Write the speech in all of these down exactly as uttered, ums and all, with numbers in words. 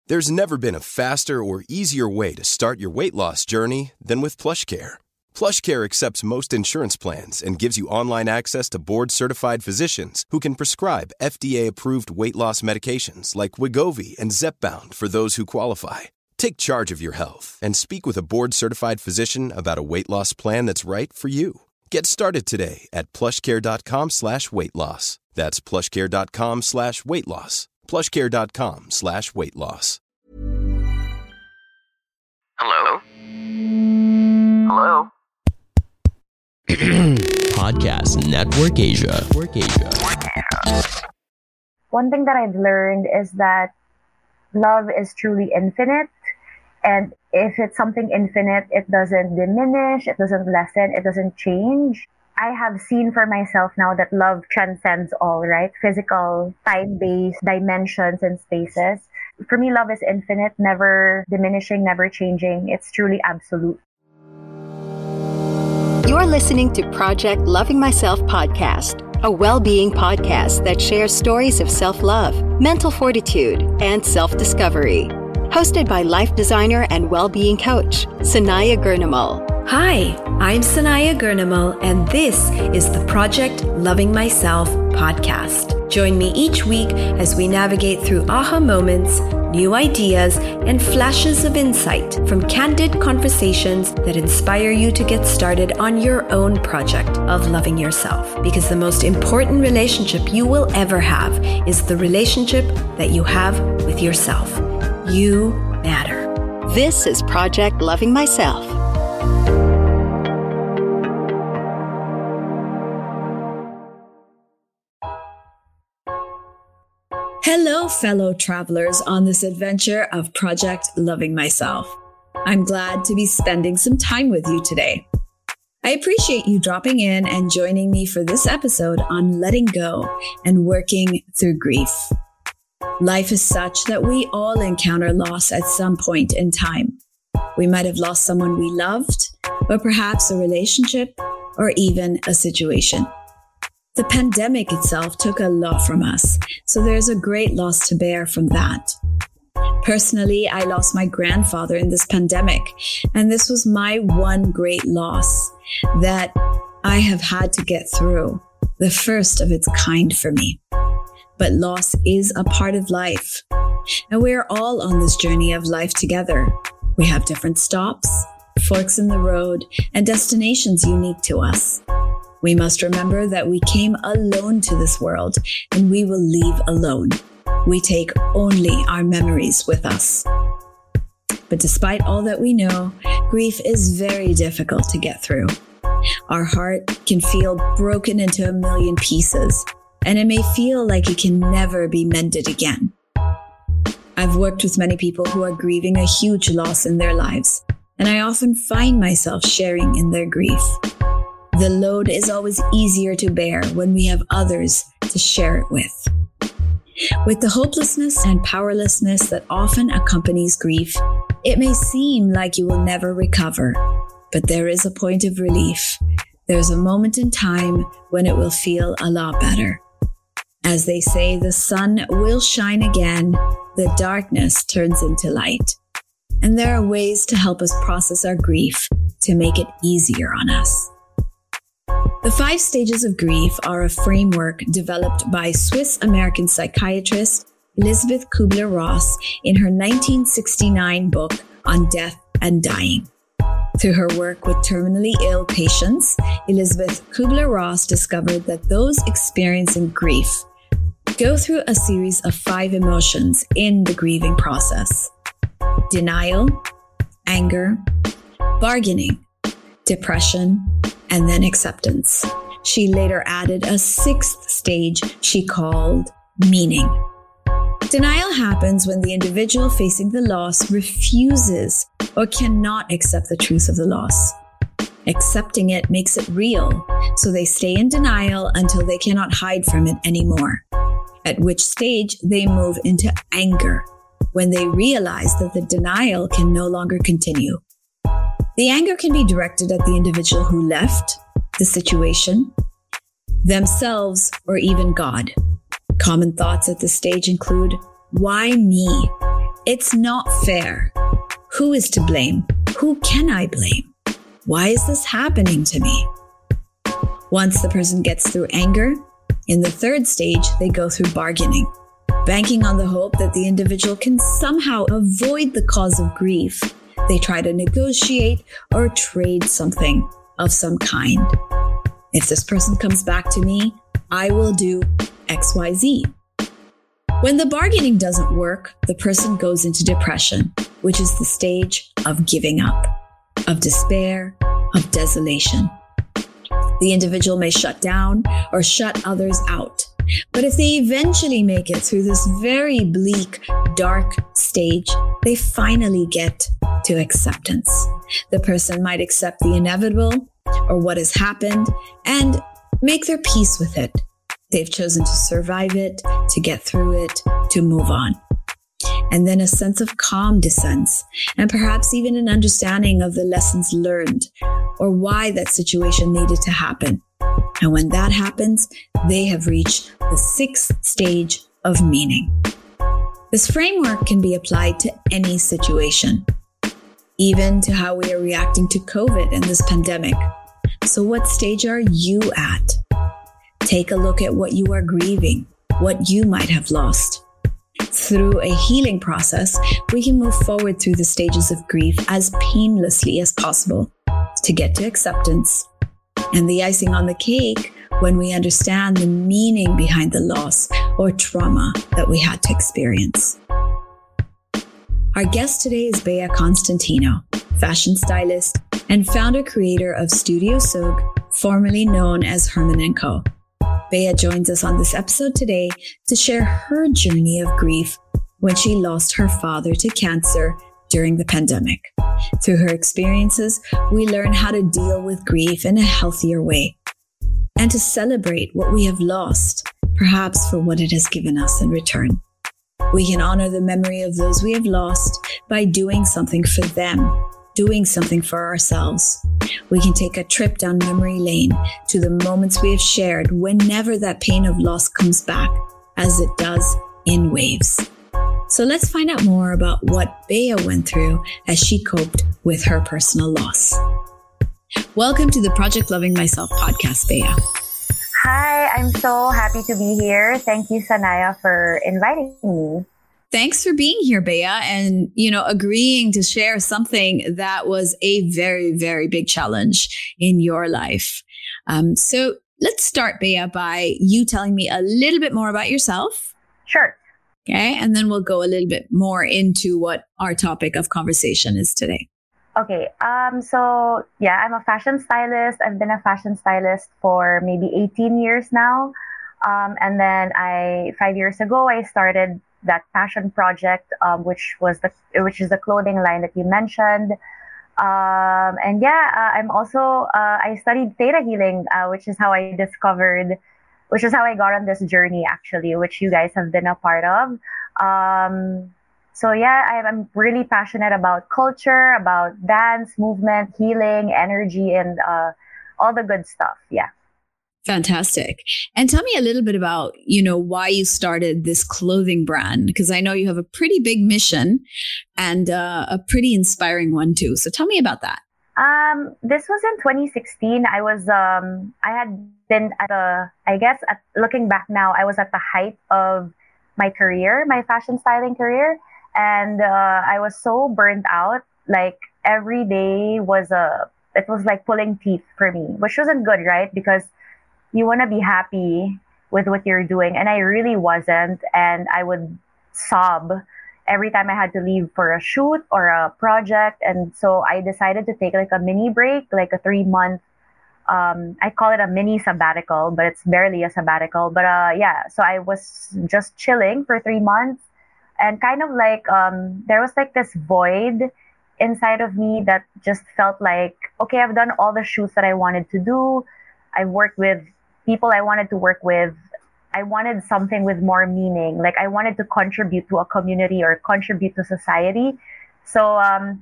There's never been a faster or easier way to start your weight loss journey than with PlushCare. PlushCare accepts most insurance plans and gives you online access to board-certified physicians who can prescribe F D A-approved weight loss medications like Wegovy and Zepbound for those who qualify. Take charge of your health and speak with a board-certified physician about a weight loss plan that's right for you. Get started today at plushcare.com slash weight loss. That's plushcare.com slash weight loss. plushcare.com slash weight loss. Hello? Hello? Podcast Network Asia. Network Asia. One thing that I've learned is that love is truly infinite. And if it's something infinite, it doesn't diminish, it doesn't lessen, it doesn't change. I have seen for myself now that love transcends all, right? Physical, time-based dimensions and spaces. For me, love is infinite, never diminishing, never changing. It's truly absolute. You're listening to Project Loving Myself podcast, a well-being podcast that shares stories of self-love, mental fortitude, and self-discovery. Hosted by life designer and well-being coach, Sanaya Gurnamal. Hi, I'm Sanaya Gurnamal, and this is the Project Loving Myself podcast. Join me each week as we navigate through aha moments, new ideas, and flashes of insight from candid conversations that inspire you to get started on your own project of loving yourself. Because the most important relationship you will ever have is the relationship that you have with yourself. You matter. This is Project Loving Myself. Hello, fellow travelers on this adventure of Project Loving Myself. I'm glad to be spending some time with you today. I appreciate you dropping in and joining me for this episode on letting go and working through grief. Life is such that we all encounter loss at some point in time. We might have lost someone we loved, or perhaps a relationship, or even a situation. The pandemic itself took a lot from us, so there's a great loss to bear from that. Personally, I lost my grandfather in this pandemic, and this was my one great loss that I have had to get through, the first of its kind for me. But loss is a part of life, and we are all on this journey of life together. We have different stops, forks in the road, and destinations unique to us. We must remember that we came alone to this world, and we will leave alone. We take only our memories with us. But despite all that we know, grief is very difficult to get through. Our heart can feel broken into a million pieces, and it may feel like it can never be mended again. I've worked with many people who are grieving a huge loss in their lives, and I often find myself sharing in their grief. The load is always easier to bear when we have others to share it with. With the hopelessness and powerlessness that often accompanies grief, it may seem like you will never recover, but there is a point of relief. There's a moment in time when it will feel a lot better. As they say, the sun will shine again, the darkness turns into light. And there are ways to help us process our grief to make it easier on us. The five stages of grief are a framework developed by Swiss-American psychiatrist Elisabeth Kübler-Ross in her nineteen sixty-nine book on death and dying. Through her work with terminally ill patients, Elisabeth Kübler-Ross discovered that those experiencing grief go through a series of five emotions in the grieving process: denial, anger, bargaining, depression, and then acceptance. She later added a sixth stage she called meaning. Denial happens when the individual facing the loss refuses or cannot accept the truth of the loss. Accepting it makes it real, so they stay in denial until they cannot hide from it anymore. At which stage they move into anger, when they realize that the denial can no longer continue. The anger can be directed at the individual who left the situation, themselves, or even God. Common thoughts at this stage include, why me? It's not fair. Who is to blame? Who can I blame? Why is this happening to me? Once the person gets through anger, in the third stage, they go through bargaining, banking on the hope that the individual can somehow avoid the cause of grief. They try to negotiate or trade something of some kind. If this person comes back to me, I will do X Y Z. When the bargaining doesn't work, the person goes into depression, which is the stage of giving up, of despair, of desolation. The individual may shut down or shut others out. But if they eventually make it through this very bleak, dark stage, they finally get to acceptance. The person might accept the inevitable or what has happened and make their peace with it. They've chosen to survive it, to get through it, to move on. And then a sense of calm descends, and perhaps even an understanding of the lessons learned or why that situation needed to happen. And when that happens, they have reached the sixth stage of meaning. This framework can be applied to any situation, even to how we are reacting to COVID and this pandemic. So what stage are you at? Take a look at what you are grieving, what you might have lost. Through a healing process, we can move forward through the stages of grief as painlessly as possible to get to acceptance. And the icing on the cake, when we understand the meaning behind the loss or trauma that we had to experience. Our guest today is Bea Constantino, fashion stylist and founder-creator of Studio Sug, formerly known as Herman and Co. Bea joins us on this episode today to share her journey of grief when she lost her father to cancer during the pandemic. Through her experiences, we learn how to deal with grief in a healthier way and to celebrate what we have lost, perhaps for what it has given us in return. We can honor the memory of those we have lost by doing something for them, doing something for ourselves. We can take a trip down memory lane to the moments we have shared whenever that pain of loss comes back, as it does in waves. So let's find out more about what Bea went through as she coped with her personal loss. Welcome to the Project Loving Myself podcast, Bea. Hi, I'm so happy to be here. Thank you, Sanaya, for inviting me. Thanks for being here, Bea, and, you know, agreeing to share something that was a very, very big challenge in your life. Um, so let's start, Bea, by you telling me a little bit more about yourself. Sure. Okay. And then we'll go a little bit more into what our topic of conversation is today. Okay. Um. So, yeah, I'm a fashion stylist. I've been a fashion stylist for maybe eighteen years now. Um. And then I, five years ago, I started that passion project, um, which was the, which is the clothing line that you mentioned. Um. And yeah, uh, I'm also, uh, I studied theta healing, uh, which is how I discovered which is how I got on this journey, actually, which you guys have been a part of. Um, so yeah, I'm really passionate about culture, about dance, movement, healing, energy, and uh, all the good stuff. Yeah. Fantastic. And tell me a little bit about, you know, why you started this clothing brand, because I know you have a pretty big mission and uh, a pretty inspiring one too. So tell me about that. Um, this was in twenty sixteen. I was, um, I had been at the, I guess, at, looking back now, I was at the height of my career, my fashion styling career. And, uh, I was so burnt out. Like every day was a, it was like pulling teeth for me, which wasn't good, right? Because you want to be happy with what you're doing. And I really wasn't. And I would sob every time I had to leave for a shoot or a project. And so I decided to take like a mini break, like a three month, um, I call it a mini sabbatical, but it's barely a sabbatical. But uh, yeah, so I was just chilling for three months and kind of like, um, there was like this void inside of me that just felt like, okay, I've done all the shoots that I wanted to do. I've worked with people I wanted to work with. I wanted something with more meaning. Like I wanted to contribute to a community or contribute to society. So um,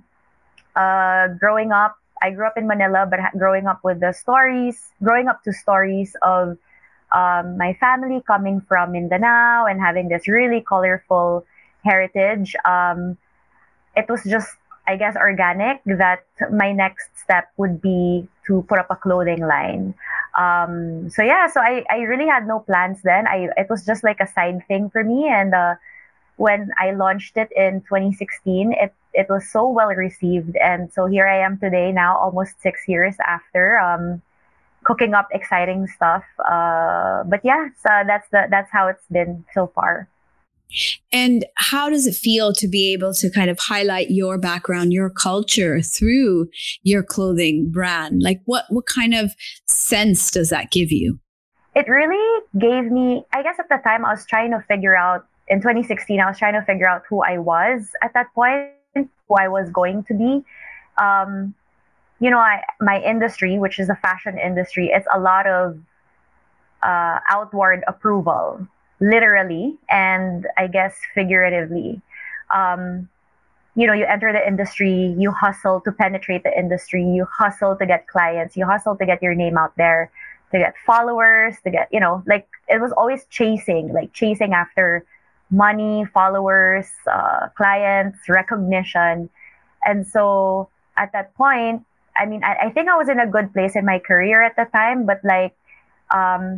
uh, growing up, I grew up in Manila, but growing up with the stories, growing up to stories of um, my family coming from Mindanao and having this really colorful heritage. Um, it was just, I guess, organic that my next step would be to put up a clothing line. Um, so yeah, so I, I really had no plans then. I it was just like a side thing for me, and uh, when I launched it in twenty sixteen, it it was so well received, and so here I am today, now almost six years after, um, cooking up exciting stuff. Uh, but yeah, so that's the that's how it's been so far. And how does it feel to be able to kind of highlight your background, your culture through your clothing brand? Like what, what kind of sense does that give you? It really gave me, I guess at the time I was trying to figure out, in twenty sixteen, I was trying to figure out who I was at that point, who I was going to be. Um, you know, I, my industry, which is the fashion industry, it's a lot of uh, outward approval. Literally, and I guess figuratively. Um, you know, you enter the industry, you hustle to penetrate the industry, you hustle to get clients, you hustle to get your name out there, to get followers, to get, you know, like it was always chasing, like chasing after money, followers, uh, clients, recognition. And so at that point, I mean, I, I think I was in a good place in my career at the time, but like, um,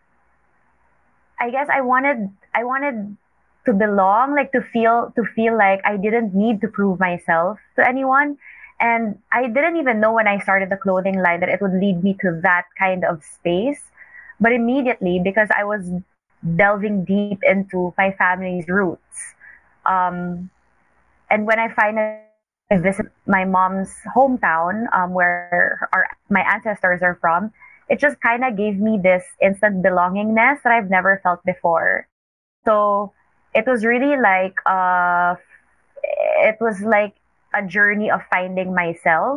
I guess I wanted I wanted to belong, like to feel to feel like I didn't need to prove myself to anyone. And I didn't even know when I started the clothing line that it would lead me to that kind of space. But immediately, because I was delving deep into my family's roots, um, and when I finally visited my mom's hometown, um, where our, my ancestors are from, it just kind of gave me this instant belongingness that I've never felt before. So it was really like, uh, it was like a journey of finding myself.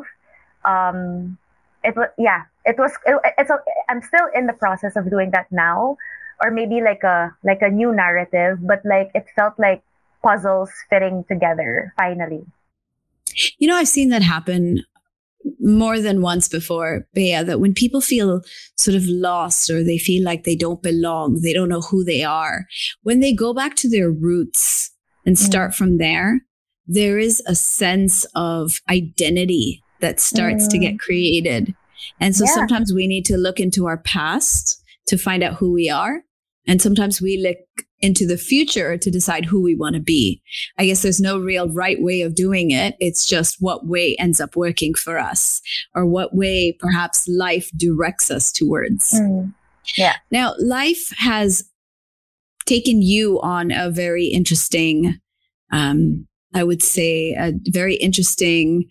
Um, it was, yeah, it was, it, it's, a, I'm still in the process of doing that now, or maybe like a, like a new narrative, but like, it felt like puzzles fitting together finally. You know, I've seen that happen more than once before, Bea, that when people feel sort of lost or they feel like they don't belong, they don't know who they are, when they go back to their roots and start mm. from there, there is a sense of identity that starts mm. to get created. And so yeah. sometimes we need to look into our past to find out who we are. And sometimes we look into the future to decide who we want to be. I guess there's no real right way of doing it. It's just what way ends up working for us, or what way perhaps life directs us towards. Mm. Yeah. Now, life has taken you on a very interesting, um, I would say, a very interesting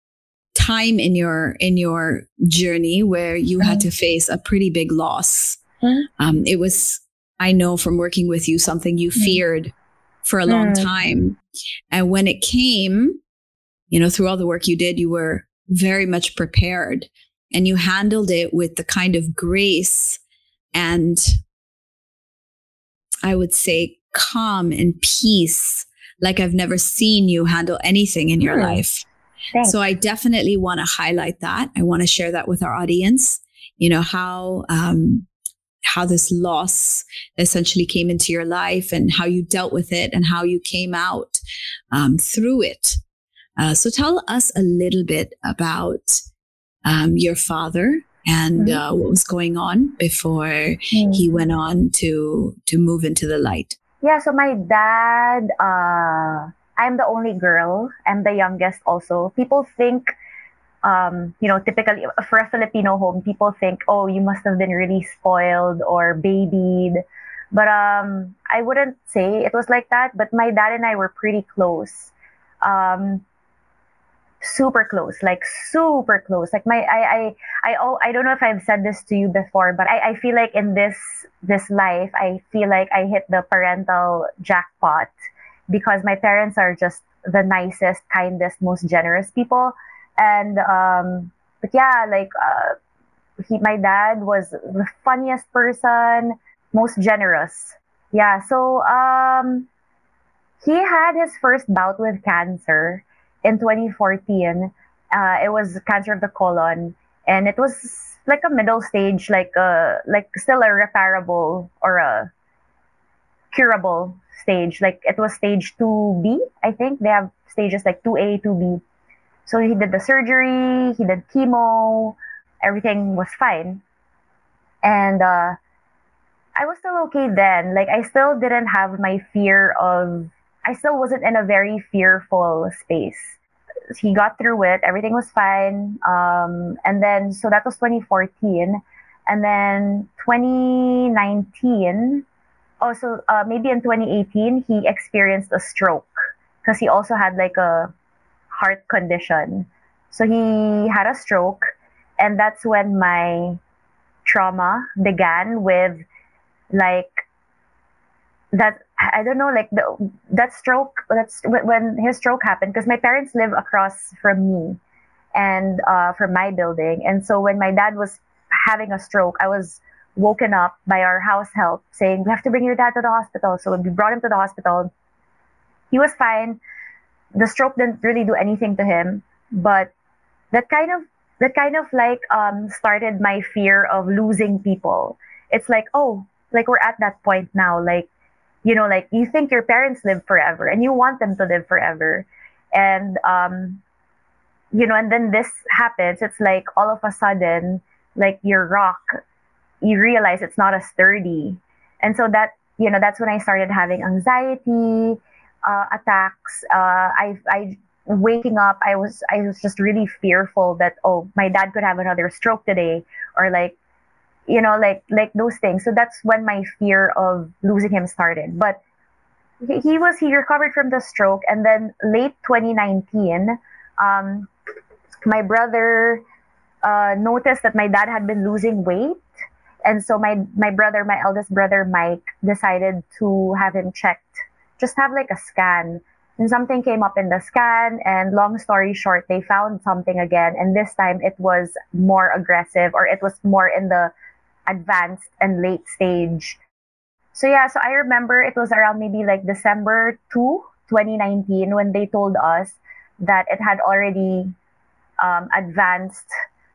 time in your in your journey where you mm. had to face a pretty big loss. Mm. Um, it was, I know from working with you, something you feared for a long time. And when it came, you know, through all the work you did, you were very much prepared, and you handled it with the kind of grace and, I would say, calm and peace like I've never seen you handle anything in your mm. life. Thanks. So I definitely want to highlight that. I want to share that with our audience, you know, how, um, how this loss essentially came into your life and how you dealt with it and how you came out um, through it. Uh, so tell us a little bit about um, your father and uh, what was going on before mm-hmm. he went on to to move into the light. Yeah, so my dad, uh, I'm the only girl. I'm the youngest also. People think, Um, you know, typically for a Filipino home, people think, oh, you must have been really spoiled or babied. But um, I wouldn't say it was like that. But my dad and I were pretty close. Um, super close, like super close. Like my, I, I, I, oh, I don't know if I've said this to you before, but I, I feel like in this, this life, I feel like I hit the parental jackpot because my parents are just the nicest, kindest, most generous people. And, um, but yeah, like, uh, he, my dad was the funniest person, most generous. Yeah. So, um, he had his first bout with cancer in twenty fourteen. Uh, it was cancer of the colon, and it was like a middle stage, like, uh, like still a repairable or a, curable stage. Like it was stage two B, I think. They have stages like two A, two B. So he did the surgery, he did chemo, everything was fine. And uh, I was still okay then. Like I still didn't have my fear of, I still wasn't in a very fearful space. He got through it, everything was fine. Um, and then, so that was twenty fourteen. And then twenty nineteen, also uh, maybe in twenty eighteen, he experienced a stroke because he also had like a heart condition. So he had a stroke, and that's when my trauma began with like that. I don't know, like the, that stroke, that's when his stroke happened, because my parents live across from me and uh, from my building. And so when my dad was having a stroke, I was woken up by our house help saying, we have to bring your dad to the hospital. So when we brought him to the hospital, he was fine. The stroke didn't really do anything to him, but that kind of that kind of like um started my fear of losing people. It's like, oh, like we're at that point now, like, you know, like you think your parents live forever and you want them to live forever, and um you know, and then this happens. It's like all of a sudden, like your rock, you realize it's not as sturdy. And so that, you know, that's when I started having anxiety uh, attacks. Uh, I, I, waking up, I was, I was just really fearful that, oh, my dad could have another stroke today, or like, you know, like, like those things. So that's when my fear of losing him started. But he, he was, he recovered from the stroke. And then late twenty nineteen, um, my brother uh, noticed that my dad had been losing weight. And so my, my brother, my eldest brother, Mike, decided to have him checked, just have like a scan. And something came up in the scan, and long story short, they found something again. And this time it was more aggressive, or it was more in the advanced and late stage. So yeah, so I remember it was around maybe like December second, twenty nineteen, when they told us that it had already um, advanced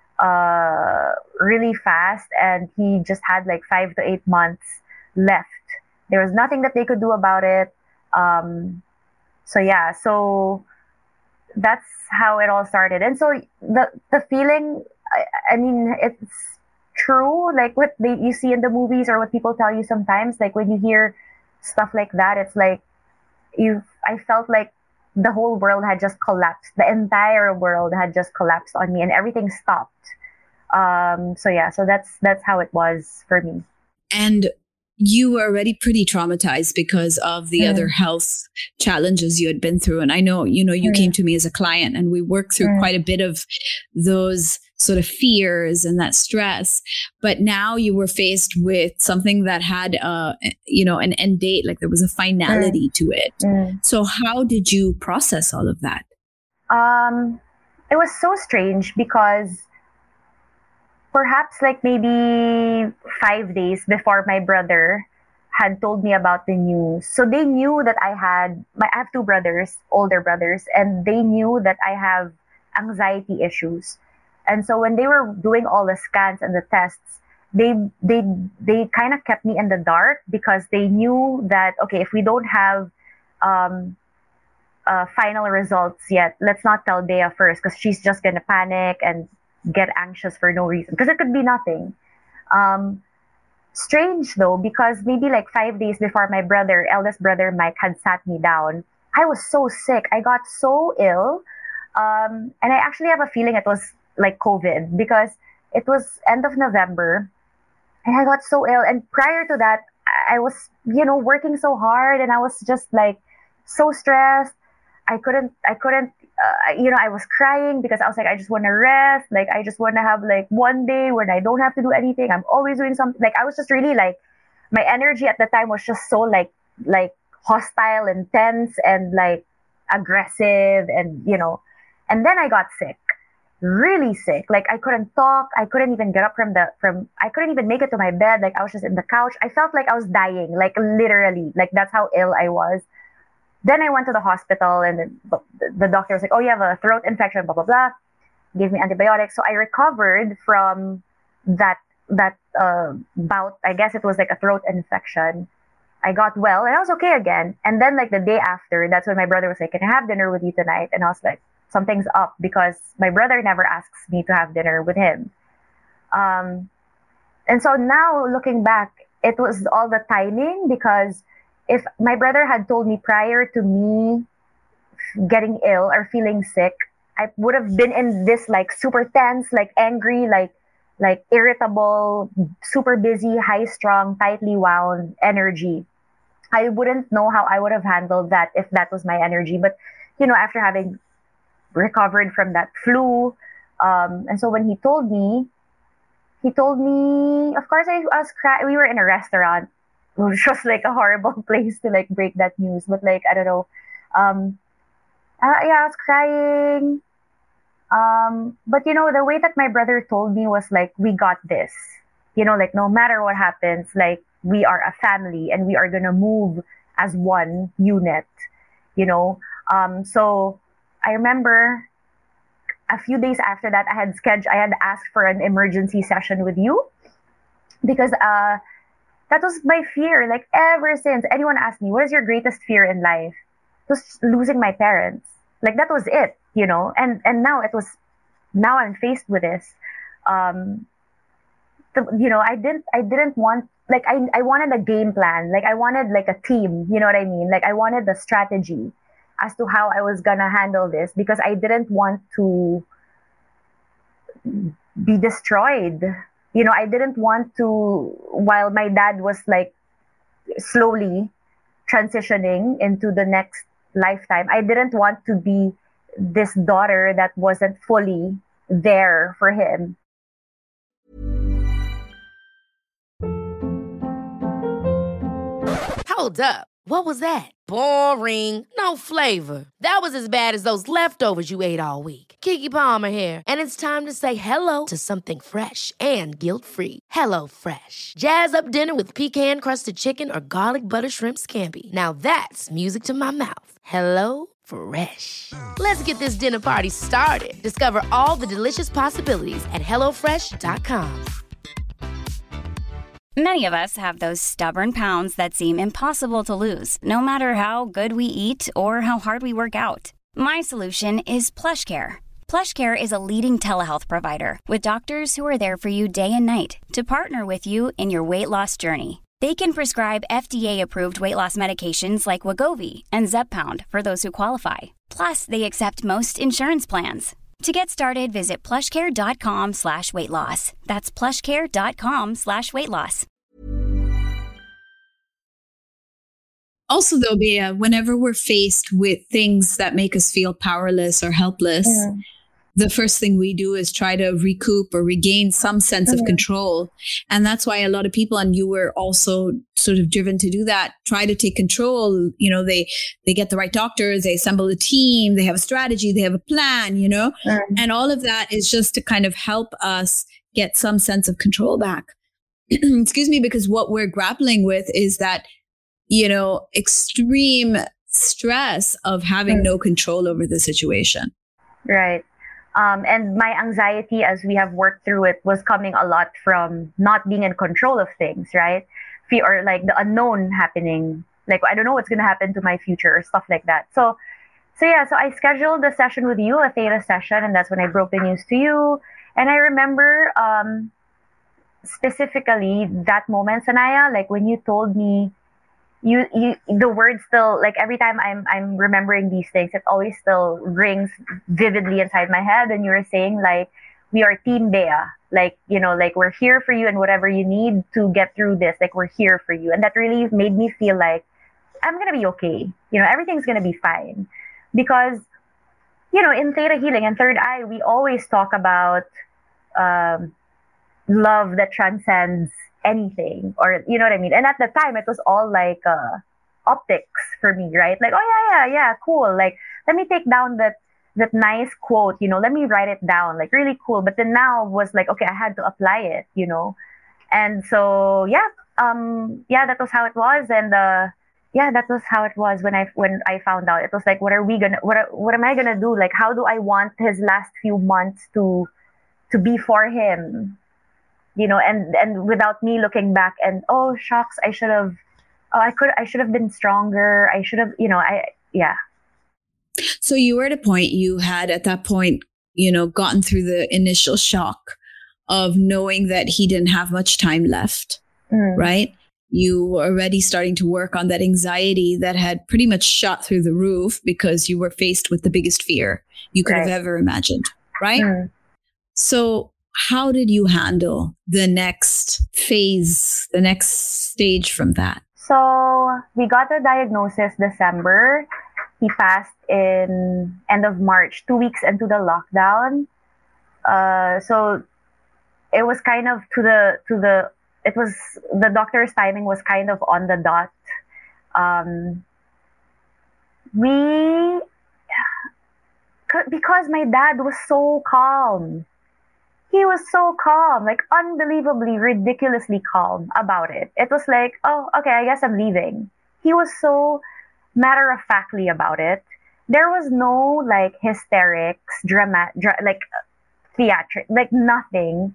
uh, really fast, and he just had like five to eight months left. There was nothing that they could do about it. Um, so yeah, so that's how it all started. And so the the feeling, I, I mean, it's true, like what they, you see in the movies or what people tell you sometimes, like when you hear stuff like that, it's like you, I felt like the whole world had just collapsed. The entire world had just collapsed on me, and everything stopped. Um, so yeah, so that's that's how it was for me. And you were already pretty traumatized because of the mm. other health challenges you had been through. And I know, you know, you mm. came to me as a client, and we worked through mm. quite a bit of those sort of fears and that stress. But now you were faced with something that had, uh, you know, an end date, like there was a finality mm. to it. Mm. So how did you process all of that? Um, it was so strange because perhaps like maybe five days before my brother had told me about the news. So they knew that I had, my, I have two brothers, older brothers, and they knew that I have anxiety issues. And so when they were doing all the scans and the tests, they they they kind of kept me in the dark, because they knew that, okay, if we don't have um, uh, final results yet, let's not tell Bea first, because she's just going to panic and get anxious for no reason, because it could be nothing. Um, strange though, because maybe like five days before my brother, eldest brother Mike, had sat me down, I was so sick. I got so ill. Um, and I actually have a feeling it was like COVID, because it was end of November and I got so ill. And prior to that, I was, you know, working so hard, and I was just like so stressed. I couldn't, I couldn't, uh, you know, I was crying because I was like, I just want to rest. Like, I just want to have like one day when I don't have to do anything. I'm always doing something. Like, I was just really like, my energy at the time was just so like, like hostile and tense and like aggressive, and, you know, and then I got sick, really sick. Like, I couldn't talk. I couldn't even get up from the, from, I couldn't even make it to my bed. Like, I was just in the couch. I felt like I was dying, like literally, like that's how ill I was. Then I went to the hospital, and the, the doctor was like, oh, you have a throat infection, blah, blah, blah. Gave me antibiotics. So I recovered from that, that uh, bout. I guess it was like a throat infection. I got well and I was okay again. And then like the day after, that's when my brother was like, can I have dinner with you tonight? And I was like, something's up because my brother never asks me to have dinner with him. Um, and so now looking back, it was all the timing, because if my brother had told me prior to me getting ill or feeling sick, I would have been in this like super tense, like angry, like like irritable, super busy, high strung, tightly wound energy. I wouldn't know how I would have handled that if that was my energy. But, you know, after having recovered from that flu, um, and so when he told me, he told me, of course, I was crying. We were in a restaurant, which was like a horrible place to like break that news. But like, I don't know. Um, uh, yeah, I was crying. Um, but you know, the way that my brother told me was like, we got this, you know, like no matter what happens, like we are a family and we are going to move as one unit, you know? Um, so I remember a few days after that, I had scheduled, I had asked for an emergency session with you because, uh, that was my fear. Like ever since anyone asked me, what is your greatest fear in life? It was losing my parents. Like that was it. You know, and, and now it was, now I'm faced with this. Um, the, you know, I didn't, I didn't want, like, I, I wanted a game plan. Like, I wanted like a team, you know what I mean? Like, I wanted the strategy as to how I was gonna handle this, because I didn't want to be destroyed. You know, I didn't want to, while my dad was like slowly transitioning into the next lifetime, I didn't want to be this daughter that wasn't fully there for him. Hold up. What was that? Boring. No flavor. That was as bad as those leftovers you ate all week. Keke Palmer here. And it's time to say hello to something fresh and guilt-free. Hello Fresh. Jazz up dinner with pecan-crusted chicken or garlic butter shrimp scampi. Now that's music to my mouth. Hello Fresh. Let's get this dinner party started. Discover all the delicious possibilities at hello fresh dot com. Many of us have those stubborn pounds that seem impossible to lose, no matter how good we eat or how hard we work out. My solution is PlushCare. PlushCare is a leading telehealth provider with doctors who are there for you day and night to partner with you in your weight loss journey. They can prescribe F D A-approved weight loss medications like Wegovy and Zepbound for those who qualify. Plus, they accept most insurance plans. To get started, visit plushcare.com slash weight loss. That's plushcare.com slash weight loss. Also, though, Bea, whenever we're faced with things that make us feel powerless or helpless, yeah. the first thing we do is try to recoup or regain some sense mm-hmm. of control. And that's why a lot of people, and you were also sort of driven to do that, try to take control. You know, they, they get the right doctors, they assemble a team, they have a strategy, they have a plan, you know, mm-hmm. and all of that is just to kind of help us get some sense of control back. Excuse me, because what we're grappling with is that, you know, extreme stress of having mm-hmm. no control over the situation. Right. Um, and my anxiety, as we have worked through it, was coming a lot from not being in control of things, right? Fear, or like the unknown happening. Like, I don't know what's going to happen to my future or stuff like that. So, so yeah, so I scheduled a session with you, a theta session, and that's when I broke the news to you. And I remember um, specifically that moment, Sanaya, like when you told me, You, you, the word still, like every time I'm, I'm remembering these things, it always still rings vividly inside my head. And you were saying like, we are Team Bea, like, you know, like we're here for you and whatever you need to get through this, like we're here for you. And that really made me feel like I'm going to be okay. You know, everything's going to be fine because, you know, in Theta Healing and Third Eye, we always talk about, um, love that transcends anything, or you know what I mean. And at the time it was all like uh optics for me, right? Like, oh yeah yeah yeah cool, like let me take down that that nice quote, you know, let me write it down, like really cool. But then now was like, okay, I had to apply it, you know. And so yeah um yeah that was how it was. And uh yeah that was how it was when I when I found out. It was like, what are we gonna what are, what am I gonna do? Like, how do I want his last few months to to be for him? You know, and, and without me looking back and, oh, shucks, I should have oh, I could, I should have been stronger. I should have, you know, I, yeah. So you were at a point, you had at that point, you know, gotten through the initial shock of knowing that he didn't have much time left, mm. right? You were already starting to work on that anxiety that had pretty much shot through the roof because you were faced with the biggest fear you could right. have ever imagined, right? Mm. So how did you handle the next phase, the next stage from that? So we got the diagnosis December. He passed in end of March, two weeks into the lockdown. Uh, so it was kind of to the, to the, it was, the doctor's timing was kind of on the dot. Um, we, because my dad was so calm. He was so calm, like unbelievably, ridiculously calm about it. It was like, oh, okay, I guess I'm leaving. He was so matter-of-factly about it. There was no like hysterics, drama, dra- like theatric, like nothing.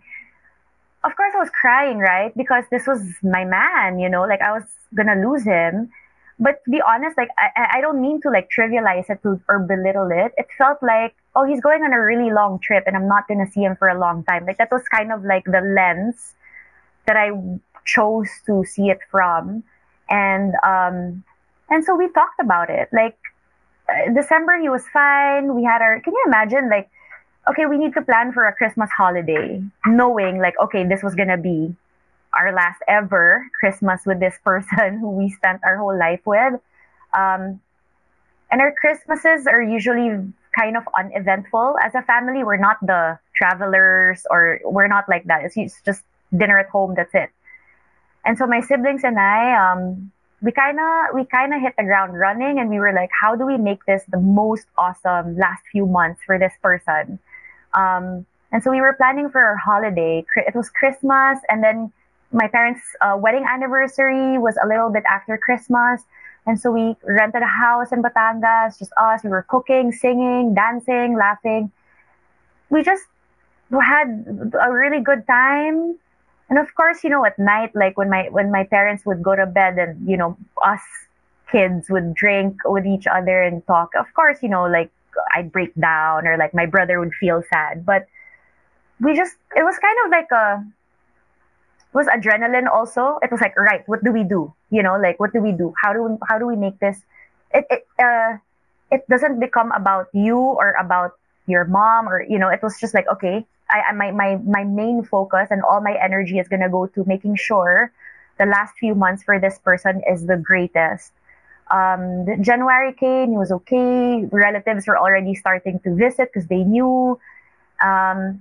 Of course I was crying, right? Because this was my man, you know, like I was gonna lose him. But to be honest, like I, I don't mean to like trivialize it to, or belittle it. It felt like, oh, he's going on a really long trip and I'm not gonna see him for a long time. Like that was kind of like the lens that I chose to see it from. And um and so we talked about it. Like uh, December, he was fine. We had our, can you imagine, like, okay, we need to plan for a Christmas holiday, knowing like, okay, this was gonna be our last ever Christmas with this person who we spent our whole life with. Um, and our Christmases are usually kind of uneventful as a family. We're not the travelers, or we're not like that. It's just dinner at home. That's it. And so my siblings and I, um, we kind of we kind of hit the ground running, and we were like, how do we make this the most awesome last few months for this person? Um, and so we were planning for our holiday. It was Christmas, and then my parents' uh, wedding anniversary was a little bit after Christmas. And so we rented a house in Batangas, just us. We were cooking, singing, dancing, laughing. We just had a really good time. And of course, you know, at night, like when my when my parents would go to bed and, you know, us kids would drink with each other and talk. Of course, you know, like I'd break down, or like my brother would feel sad. But we just, it was kind of like a, it was adrenaline also. It was like, right, what do we do? You know, like, what do we do? How do we, how do we make this? It, it, uh, it doesn't become about you or about your mom, or, you know, it was just like, okay, I, I my, my, my main focus and all my energy is going to go to making sure the last few months for this person is the greatest. Um, the January came, he was okay. Relatives were already starting to visit because they knew. Um,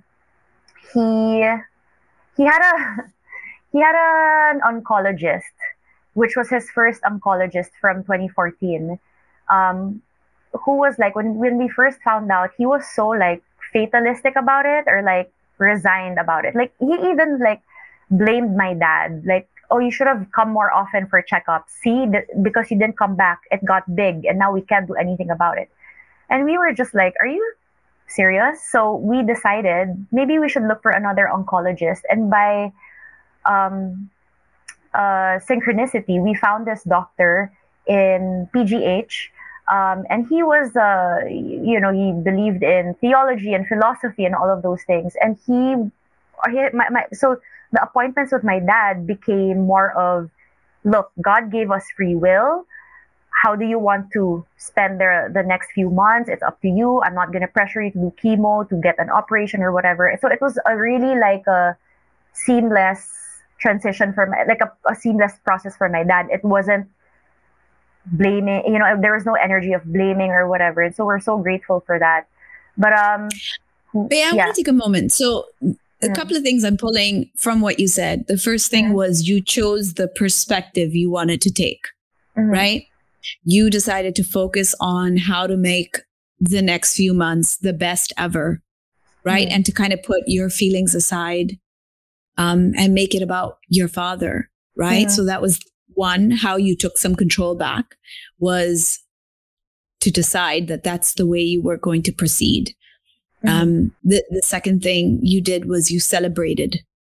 he, he had a, he had an oncologist, which was his first oncologist from twenty fourteen, um, who was like, when, when we first found out, he was so like fatalistic about it, or like resigned about it. Like he even like blamed my dad, like, oh, you should have come more often for checkups. See, th- because you didn't come back, it got big and now we can't do anything about it. And we were just like, are you serious? So we decided maybe we should look for another oncologist. And by um, uh, synchronicity, we found this doctor in P G H. Um, and he was, uh, you know, he believed in theology and philosophy and all of those things. And he, he my, my, so the appointments with my dad became more of, look, God gave us free will. How do you want to spend the, the next few months? It's up to you. I'm not going to pressure you to do chemo, to get an operation or whatever. So it was a really like a seamless transition for my, like a, a seamless process for my dad. It wasn't blaming, you know, there was no energy of blaming or whatever. And so we're so grateful for that. But, um, but yeah, I yeah. want to take a moment. So a couple of things I'm pulling from what you said. The first thing mm-hmm. was you chose the perspective you wanted to take, mm-hmm. right? You decided to focus on how to make the next few months the best ever, right? Mm-hmm. And to kind of put your feelings aside um, and make it about your father, right? Mm-hmm. So that was one, how you took some control back, was to decide that that's the way you were going to proceed. Mm-hmm. Um, the, the second thing you did was you celebrated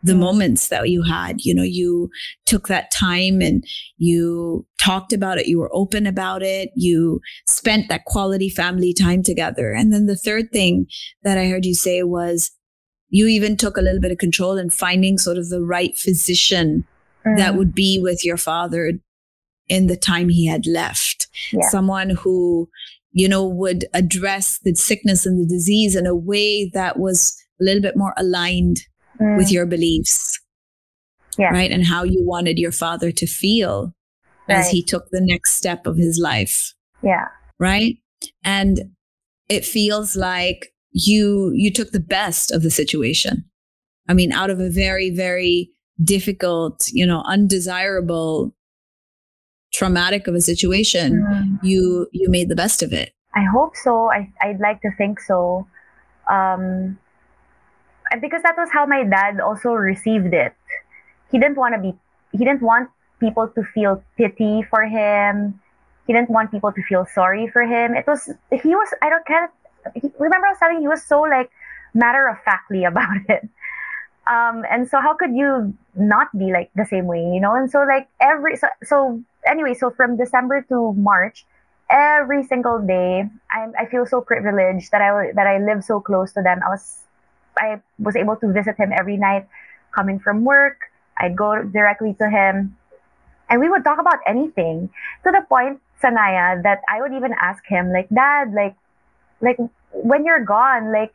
the mm. moments that you had. You know, you took that time and you talked about it. You were open about it. You spent that quality family time together. And then the third thing that I heard you say was you even took a little bit of control in finding sort of the right physician mm. that would be with your father in the time he had left. Yeah. Someone who, you know, would address the sickness and the disease in a way that was a little bit more aligned mm. with your beliefs. Yeah. Right. And how you wanted your father to feel right. as he took the next step of his life. Yeah. Right. And it feels like you, you took the best of the situation. I mean, out of a very, very difficult, you know, undesirable, traumatic of a situation, mm. you, you made the best of it. I hope so. I, I'd like to think so. Um, because that was how my dad also received it. He didn't want to be, he didn't want people to feel pity for him. He didn't want people to feel sorry for him. It was, he was, I don't care. He, remember I was telling you, he was so like matter of factly about it. Um, and so how could you not be like the same way, you know? And so like every, so, so anyway, so from December to March, every single day, I, I feel so privileged that I, that I live so close to them. I was, I was able to visit him every night coming from work. I'd go directly to him and we would talk about anything, to the point, Sanaya, that I would even ask him like, Dad, like, like when you're gone, like,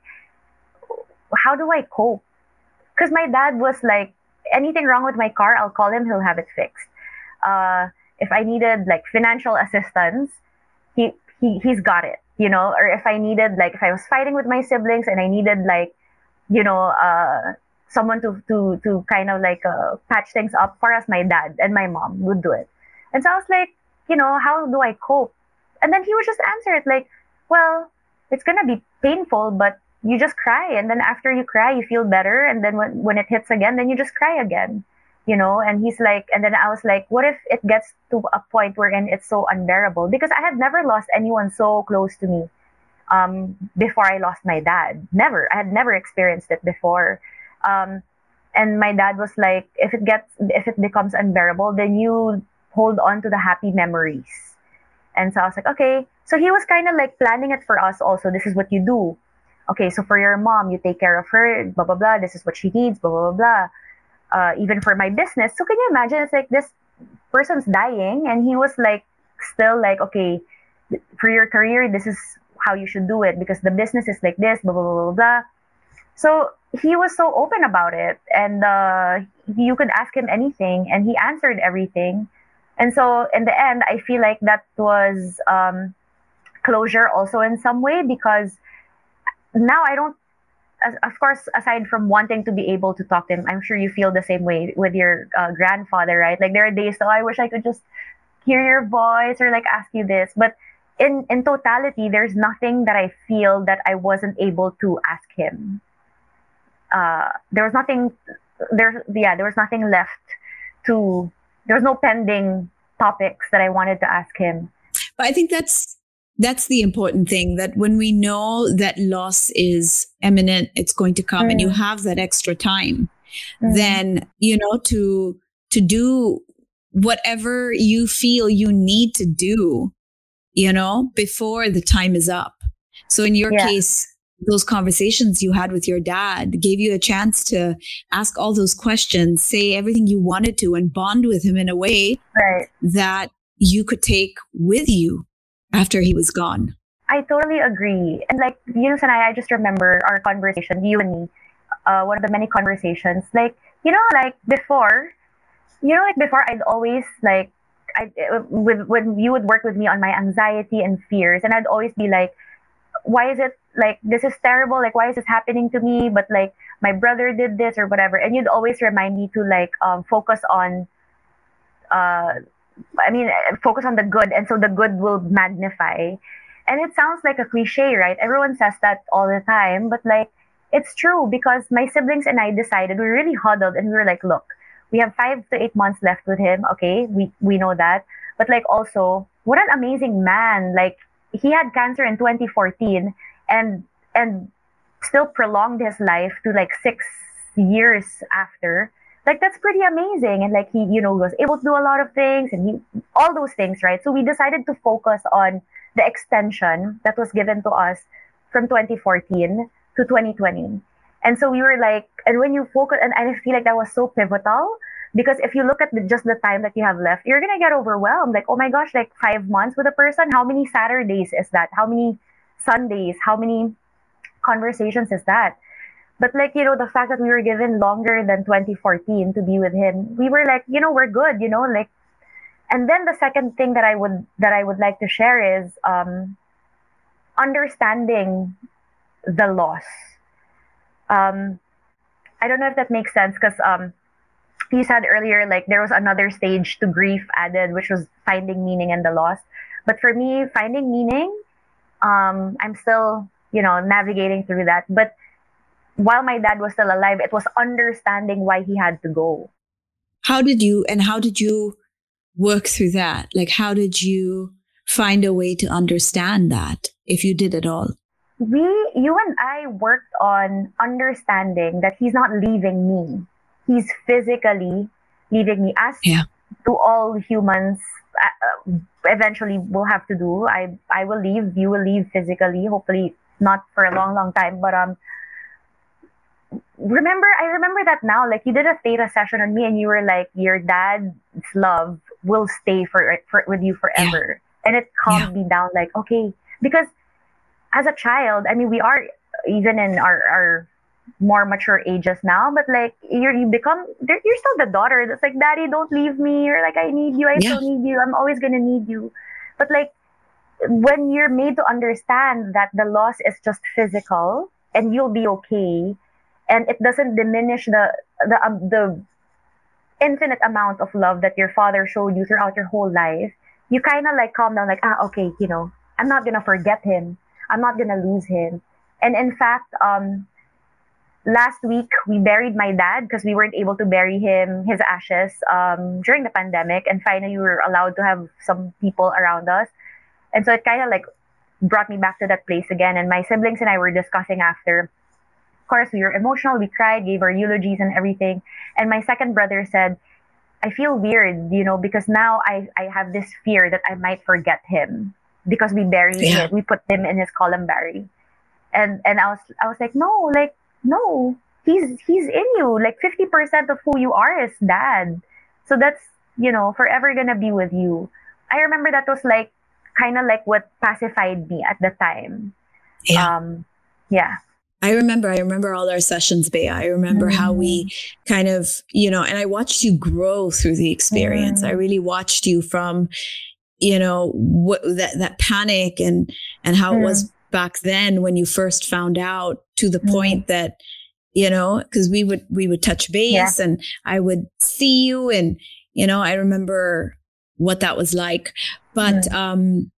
how do I cope? Because my dad was like, anything wrong with my car, I'll call him, he'll have it fixed. Uh, if I needed like financial assistance, he, he, he's got it, you know, or if I needed, like, if I was fighting with my siblings and I needed like, you know, uh, someone to, to, to kind of like uh, patch things up for us, my dad and my mom would do it. And so I was like, you know, how do I cope? And then he would just answer it like, well, it's going to be painful, but you just cry. And then after you cry, you feel better. And then when, when it hits again, then you just cry again, you know? And he's like, and then I was like, what if it gets to a point wherein it's so unbearable? Because I had never lost anyone so close to me um, before I lost my dad. Never. I had never experienced it before. Um, and my dad was like, if it gets, if it becomes unbearable, then you hold on to the happy memories. And so I was like, okay. So he was kind of like planning it for us also. This is what you do. Okay, so for your mom, you take care of her, blah, blah, blah. This is what she needs, blah, blah, blah, blah. Uh, even for my business. So can you imagine, it's like this person's dying and he was like, still like, okay, for your career, this is how you should do it because the business is like this, blah, blah, blah, blah, blah. So he was so open about it. And uh, you could ask him anything and he answered everything. And so in the end, I feel like that was um, closure also in some way, because now I don't, of course, aside from wanting to be able to talk to him, I'm sure you feel the same way with your uh, grandfather, right? Like there are days, oh, I wish I could just hear your voice or like ask you this. But in, in totality, there's nothing that I feel that I wasn't able to ask him. Uh, there was nothing, there, yeah, there was nothing left to, there was no pending topics that I wanted to ask him. But I think that's, That's the important thing, that when we know that loss is imminent, it's going to come mm. and you have that extra time, mm. then, you know, to, to do whatever you feel you need to do, you know, before the time is up. So in your yeah. case, those conversations you had with your dad gave you a chance to ask all those questions, say everything you wanted to, and bond with him in a way right. that you could take with you after he was gone. I totally agree. And like, you know, Sanaya, I just remember our conversation, you and me, uh, one of the many conversations, like, you know, like before, you know, like before I'd always like, I, with, when you would work with me on my anxiety and fears, and I'd always be like, why is it like, this is terrible. Like, why is this happening to me? But like, my brother did this or whatever. And you'd always remind me to like, um, focus on, uh, I mean, focus on the good, and so the good will magnify. And it sounds like a cliche, right? Everyone says that all the time, but like, it's true, because my siblings and I decided, we really huddled and we were like, look, we have five to eight months left with him. Okay, we, we know that. But like, also, what an amazing man. Like, he had cancer in twenty fourteen and, and still prolonged his life to like six, years after, like that's pretty amazing. And like he, you know, was able to do a lot of things and he, all those things, right? So we decided to focus on the extension that was given to us from twenty fourteen to twenty twenty. And so we were like, and when you focus, and I feel like that was so pivotal because if you look at the, just the time that you have left, you're going to get overwhelmed. Like, oh my gosh, like five months with a person. How many Saturdays is that? How many Sundays? How many conversations is that? But like, you know, the fact that we were given longer than twenty fourteen to be with him, we were like, you know, we're good, you know, like, and then the second thing that I would, that I would like to share is, um, understanding the loss. Um, I don't know if that makes sense because um, you said earlier, like there was another stage to grief added, which was finding meaning in the loss. But for me, finding meaning, um, I'm still, you know, navigating through that. But while my dad was still alive, it was understanding why he had to go. How did you, and how did you work through that? Like, how did you find a way to understand that, if you did at all? We, you and I worked on understanding that he's not leaving me. He's physically leaving me, as yeah. do all humans uh, eventually will have to do. I, I will leave, you will leave physically, hopefully not for a long, long time. But um, remember, I remember that now, like you did a theta session on me and you were like, your dad's love will stay for, for with you forever. Yeah. And it calmed yeah. me down, like, okay, because as a child, I mean, we are even in our, our more mature ages now, but like you're, you become, you're still the daughter that's like, Daddy, don't leave me. You're like, I need you. I yeah. still need you. I'm always going to need you. But like when you're made to understand that the loss is just physical and you'll be okay, and it doesn't diminish the, the, um, the infinite amount of love that your father showed you throughout your whole life, you kind of like calm down, like, ah, okay, you know, I'm not going to forget him. I'm not going to lose him. And in fact, um, last week we buried my dad because we weren't able to bury him, his ashes, um, during the pandemic. And finally we were allowed to have some people around us. And so it kind of like brought me back to that place again. And my siblings and I were discussing after. Of course, we were emotional. We cried, gave our eulogies and everything. And my second brother said, I feel weird, you know, because now I, I have this fear that I might forget him. Because we buried yeah. him, we put him in his columbary, and and I was I was like, no, like no, he's he's in you. Like fifty percent of who you are is dad, so that's, you know, forever gonna be with you. I remember that was like kind of like what pacified me at the time. Yeah, um, yeah. I remember. I remember all our sessions, Bea. I remember mm-hmm. how we kind of, you know, and I watched you grow through the experience. Mm-hmm. I really watched you from, you know, what that, that panic and, and how mm. it was back then when you first found out, to the mm. point that, you know, cause we would, we would touch base yeah. and I would see you, and, you know, I remember what that was like, but, mm. um,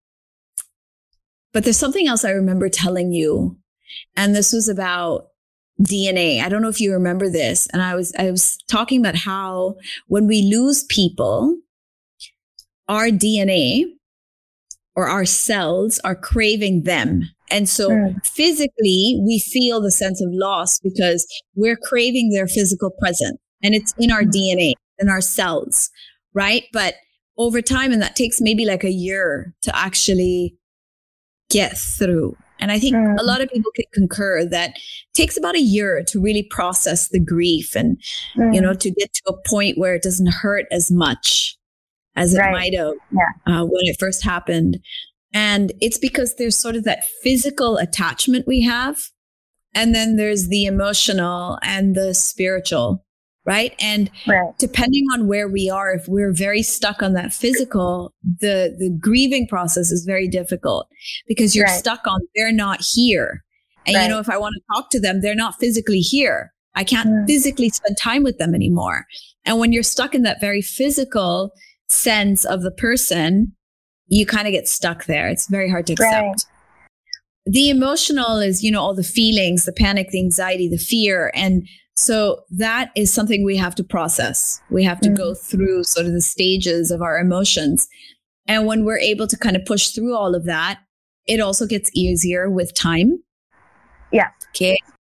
but there's something else I remember telling you, and this was about D N A. I don't know if you remember this. And I was, I was talking about how when we lose people, our D N A or our cells are craving them. And so mm. physically, we feel the sense of loss because we're craving their physical presence, and it's in our mm. D N A, in our cells, right? But over time, and that takes maybe like a year to actually get through. And I think mm. a lot of people can concur that it takes about a year to really process the grief and, mm. you know, to get to a point where it doesn't hurt as much as it right. might have yeah. uh, when it first happened. And it's because there's sort of that physical attachment we have. And then there's the emotional and the spiritual, right? And right. depending on where we are, if we're very stuck on that physical, the, the grieving process is very difficult because you're right. stuck on, they're not here. And, right. you know, if I want to talk to them, they're not physically here. I can't mm. physically spend time with them anymore. And when you're stuck in that very physical sense of the person, you kind of get stuck there. It's very hard to accept. Right. The emotional is, you know, all the feelings, the panic, the anxiety, the fear. And so that is something we have to process. We have to mm-hmm. go through sort of the stages of our emotions. And when we're able to kind of push through all of that, it also gets easier with time. Yeah. Okay.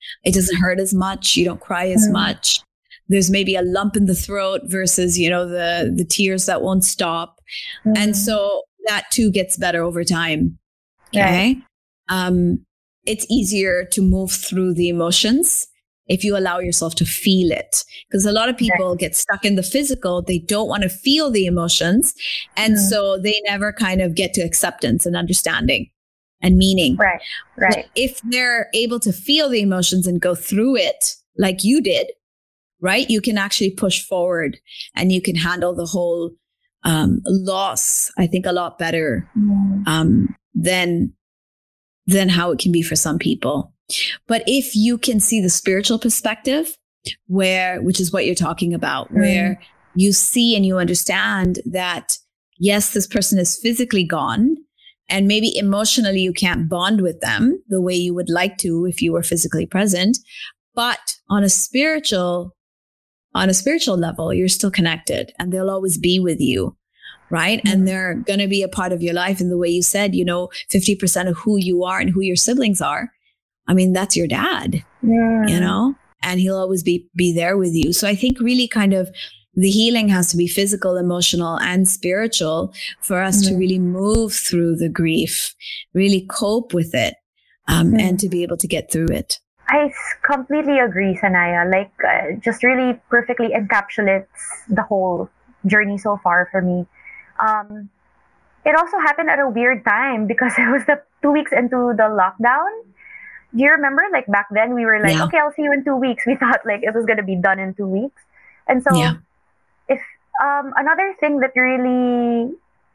It doesn't hurt as much. You don't cry as mm. much. There's maybe a lump in the throat versus, you know, the, the tears that won't stop. Mm. And so that too gets better over time. Okay. Right. Um, it's easier to move through the emotions if you allow yourself to feel it. Because a lot of people right. get stuck in the physical. They don't want to feel the emotions. And mm. so they never kind of get to acceptance and understanding and meaning. Right. Right. But if they're able to feel the emotions and go through it like you did, right, you can actually push forward and you can handle the whole um, loss, I think, a lot better mm. um, than, than how it can be for some people. But if you can see the spiritual perspective, where, which is what you're talking about, mm. where you see and you understand that, yes, this person is physically gone, and maybe emotionally you can't bond with them the way you would like to if you were physically present, but on a spiritual, on a spiritual level, you're still connected and they'll always be with you. Right. Mm. And they're going to be a part of your life in the way you said, you know, fifty percent of who you are and who your siblings are. I mean, that's your dad, yeah. you know, and he'll always be, be there with you. So I think really kind of the healing has to be physical, emotional, and spiritual for us mm. to really move through the grief, really cope with it, um, mm. and to be able to get through it. I completely agree, Sanaya. Like, uh, just really perfectly encapsulates the whole journey so far for me. Um, it also happened at a weird time because it was the two weeks into the lockdown. Do you remember, like, back then we were like, yeah. okay, I'll see you in two weeks. We thought like it was going to be done in two weeks. And so yeah. if um, another thing that really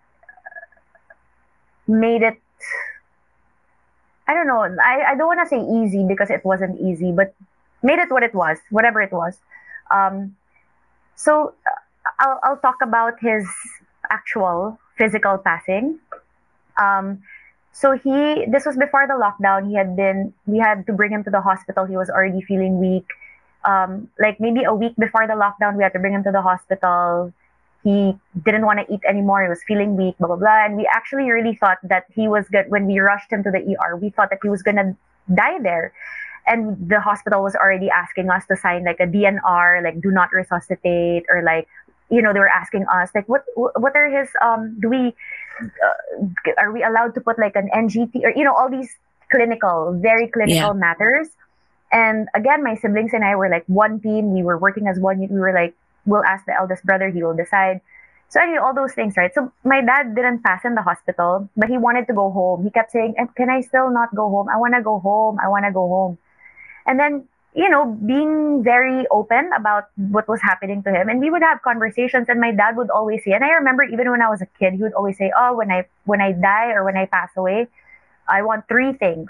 made it, I don't know, I, I don't want to say easy because it wasn't easy, but made it what it was, whatever it was. Um, so I'll, I'll talk about his actual physical passing. Um, So he, this was before the lockdown. He had been, we had to bring him to the hospital. He was already feeling weak. Um, like maybe a week before the lockdown, we had to bring him to the hospital. He didn't want to eat anymore. He was feeling weak, blah, blah, blah. And we actually really thought that he was good. When we rushed him to the E R, we thought that he was going to die there. And the hospital was already asking us to sign like a D N R, like do not resuscitate, or like, you know, they were asking us like, what, what are his, um, do we, uh, are we allowed to put like an N G T or, you know, all these clinical, very clinical yeah. matters. And again, my siblings and I were like one team. We were working as one unit. We were like, we'll ask the eldest brother, he will decide. So anyway, all those things, right? So my dad didn't pass in the hospital, but he wanted to go home. He kept saying, can I still not go home? I want to go home. I want to go home. And then, you know, being very open about what was happening to him. And we would have conversations, and my dad would always say, and I remember even when I was a kid, he would always say, oh, when I, when I die or when I pass away, I want three things.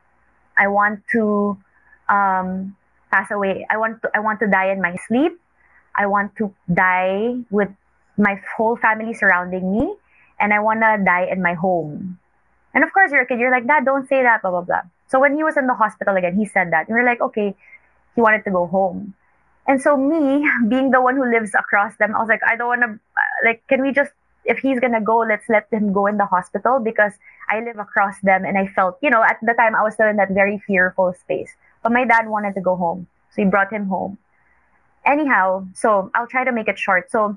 I want to um, pass away. I want to, I want to die in my sleep. I want to die with my whole family surrounding me. And I want to die in my home. And of course, you're a kid. You're like, Dad, don't say that, blah, blah, blah. So when he was in the hospital again, he said that. And we're like, okay, he wanted to go home. And so me, being the one who lives across them, I was like, I don't want to, like, can we just, if he's going to go, let's let him go in the hospital, because I live across them. And I felt, you know, at the time I was still in that very fearful space. But my dad wanted to go home. So he brought him home. Anyhow, so I'll try to make it short. So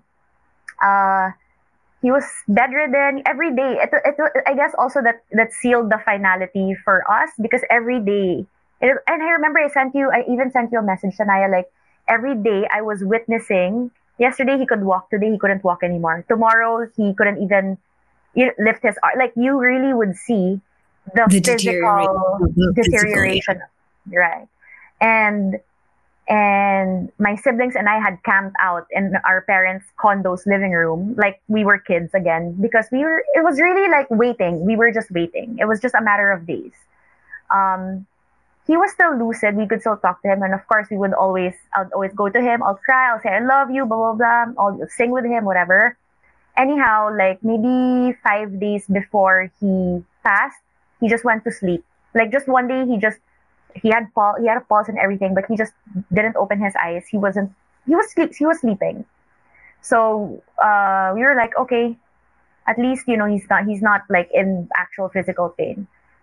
uh, he was bedridden every day. It, it, I guess also that, that sealed the finality for us, because every day, it, and I remember I sent you, I even sent you a message, Sanaya, like every day I was witnessing. Yesterday he could walk, today he couldn't walk anymore. Tomorrow he couldn't even you know, lift his arm. Like you really would see the, the physical deterioration. deterioration. Right. And And my siblings and I had camped out in our parents' condo's living room, like we were kids again, because we were, it was really like waiting. We were just waiting. It was just a matter of days. Um, he was still lucid. We could still talk to him. And of course, we would always, I'll always go to him. I'll cry. I'll say, I love you, blah, blah, blah. I'll sing with him, whatever. Anyhow, like maybe five days before he passed, he just went to sleep. Like just one day, he just, He had pul- he had a pulse and everything, but he just didn't open his eyes. He wasn't. He was sleep. He was sleeping. So uh, we were like, okay, at least you know he's not. He's not like in actual physical pain.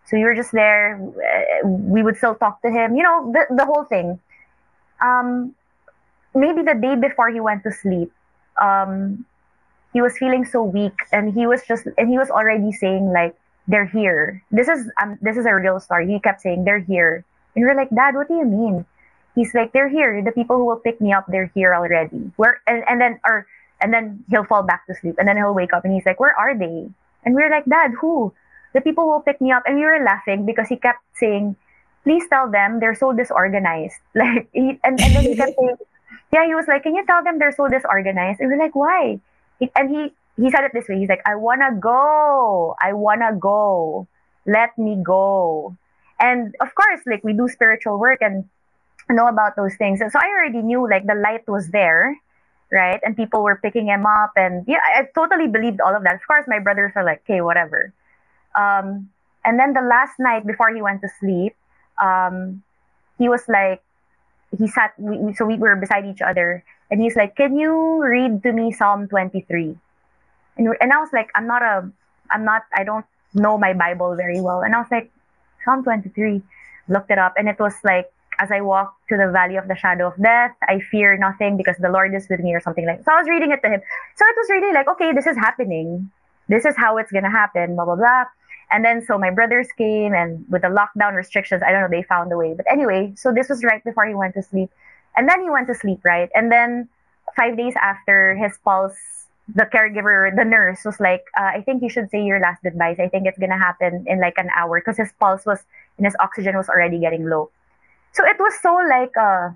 So we were just there. We would still talk to him, you know, the, the whole thing. Um, maybe the day before he went to sleep, um, he was feeling so weak, and he was just, and he was already saying like, they're here. This is, um, this is a real story. He kept saying, they're here. And we're like, Dad, what do you mean? He's like, they're here. The people who will pick me up, they're here already. Where, and, and then, or, and then he'll fall back to sleep, and then he'll wake up, and he's like, where are they? And we're like, Dad, who? The people who will pick me up. And we were laughing because he kept saying, please tell them they're so disorganized. Like, he, and, and then he kept saying, yeah, he was like, can you tell them they're so disorganized? And we're like, why? He, and he, he said it this way. He's like, I want to go. I want to go. Let me go. And of course, like, we do spiritual work and know about those things. And so I already knew, like, the light was there, right? And people were picking him up. And yeah, I totally believed all of that. Of course, my brothers are like, okay, whatever. Um, and then the last night before he went to sleep, um, he was like, he sat, we, so we were beside each other, and he's like, can you read to me Psalm twenty-three? And, and I was like, I'm not a, I'm not, I don't know my Bible very well. And I was like, Psalm twenty-three, looked it up, and it was like, as I walk to the valley of the shadow of death, I fear nothing because the Lord is with me, or something like that. So I was reading it to him. So it was really like, okay, this is happening. This is how it's going to happen, blah, blah, blah. And then, so my brothers came, and with the lockdown restrictions, I don't know, they found a way. But anyway, so this was right before he went to sleep. And then he went to sleep, right? And then five days after, his pulse, the caregiver, the nurse was like, uh, I think you should say your last goodbyes. I think it's going to happen in like an hour, because his pulse was, and his oxygen was already getting low. So it was so like, uh,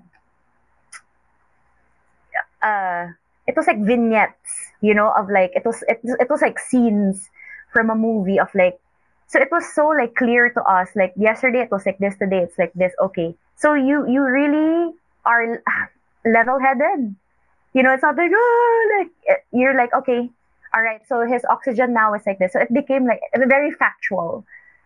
uh, it was like vignettes, you know, of like, it was, it, it was like scenes from a movie of like, so it was so like clear to us, like yesterday it was like this, today it's like this, okay. So you, you really are level-headed. You know, it's not like, oh, like, you're like, okay, all right, so his oxygen now is like this. So it became like very factual.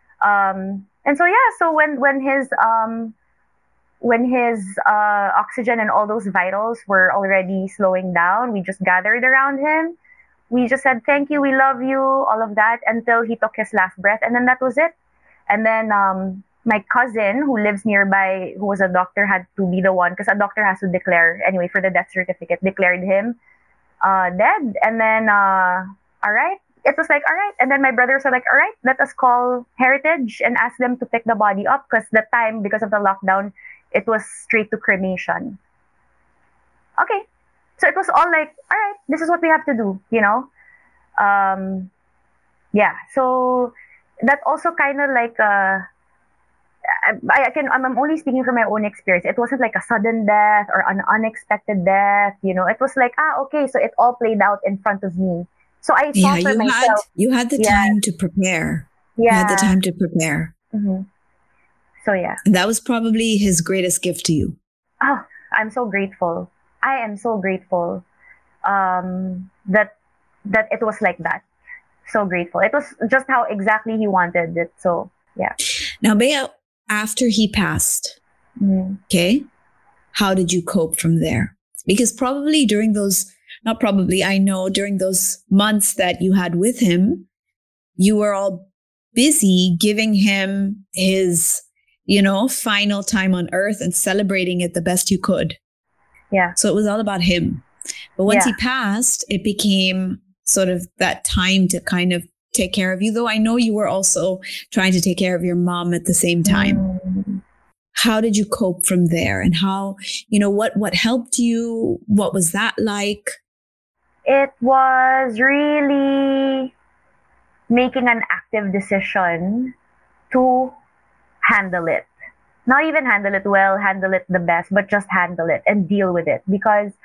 Um, and so, yeah, so when, when his, um, when his uh, oxygen and all those vitals were already slowing down, we just gathered around him. We just said, thank you, we love you, all of that, until he took his last breath. And then that was it. And then um, my cousin, who lives nearby, who was a doctor, had to be the one, because a doctor has to declare, anyway, for the death certificate, declared him uh, dead. And then, uh, all right, it was like, all right. And then my brothers were like, all right, let us call Heritage and ask them to pick the body up, because the time, because of the lockdown, it was straight to cremation. Okay. So it was all like, all right, this is what we have to do, you know? Um, yeah. So that also kind of like, uh, I, I can, I'm only speaking from my own experience. It wasn't like a sudden death or an unexpected death, you know? It was like, ah, okay, so it all played out in front of me. So I yeah, saw for you myself. had, you had the yeah. time to prepare. Yeah. You had the time to prepare. Mm-hmm. So yeah. And that was probably his greatest gift to you. Oh, I'm so grateful. I am so grateful um, that that it was like that. So grateful. It was just how exactly he wanted it. So yeah. Now, Bea, after he passed, mm-hmm. okay, how did you cope from there? Because probably during those, not probably, I know during those months that you had with him, you were all busy giving him his, you know, final time on earth and celebrating it the best you could. Yeah. So it was all about him. But once yeah. he passed, it became sort of that time to kind of take care of you. Though I know you were also trying to take care of your mom at the same time. Mm. How did you cope from there? And how, you know, what, what helped you? What was that like? It was really making an active decision to handle it. Not even handle it well, handle it the best, but just handle it and deal with it. Because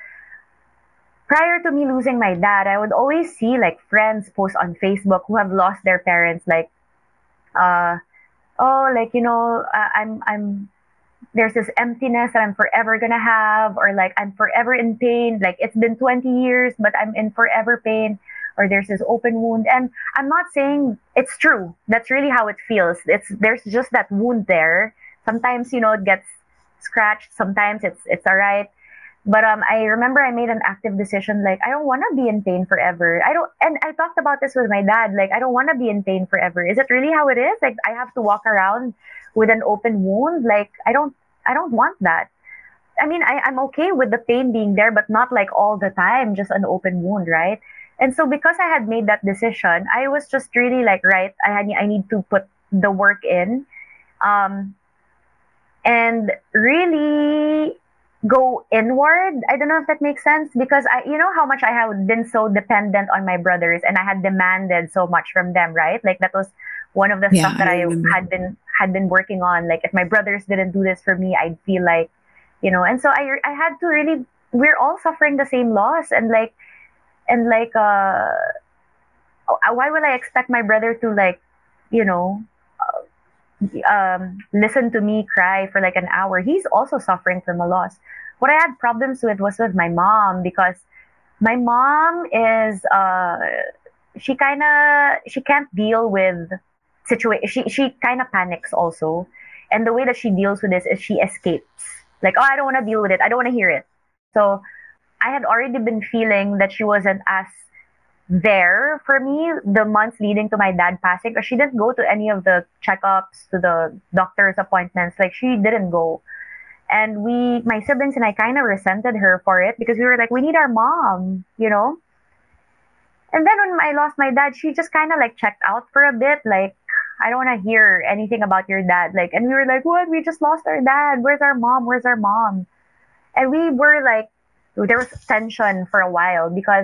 prior to me losing my dad, I would always see like friends post on Facebook who have lost their parents, like, uh, oh, like, you know, uh, I'm, I'm, there's this emptiness that I'm forever gonna have, or like I'm forever in pain. Like it's been twenty years, but I'm in forever pain. Or there's this open wound. And I'm not saying it's true. That's really how it feels. It's, there's just that wound there. Sometimes, you know, it gets scratched. Sometimes it's, it's all right. But um, I remember I made an active decision, like, I don't want to be in pain forever. I don't, and I talked about this with my dad, like, I don't want to be in pain forever. Is it really how it is? Like, I have to walk around with an open wound? Like, I don't, I don't want that. I mean, I, I'm okay with the pain being there, but not like all the time, just an open wound, right? And so because I had made that decision, I was just really like, right, I had, I need to put the work in, um, and really go inward. I don't know if that makes sense, because I, you know how much I have been so dependent on my brothers, and I had demanded so much from them, right? Like that was one of the Yeah, stuff that I I remember. had been had been working on. Like if my brothers didn't do this for me, I'd feel like, you know. And so I I had to really. We're all suffering the same loss, and like and like uh, why will I expect my brother to like, you know, um, listen to me cry for like an hour? He's also suffering from a loss. What I had problems with was with my mom, because my mom is uh, she kind of she can't deal with situation. She she kind of panics also, and the way that she deals with this is she escapes. Like, oh, I don't want to deal with it. I don't want to hear it. So I had already been feeling that she wasn't as there for me the months leading to my dad passing, because she didn't go to any of the checkups, to the doctor's appointments. Like, she didn't go. And we, my siblings and I, kind of resented her for it, because we were like, we need our mom, you know? And then when I lost my dad, she just kind of like checked out for a bit. Like, I don't want to hear anything about your dad. Like, and we were like, what? We just lost our dad. Where's our mom? Where's our mom? And we were like, there was tension for a while, because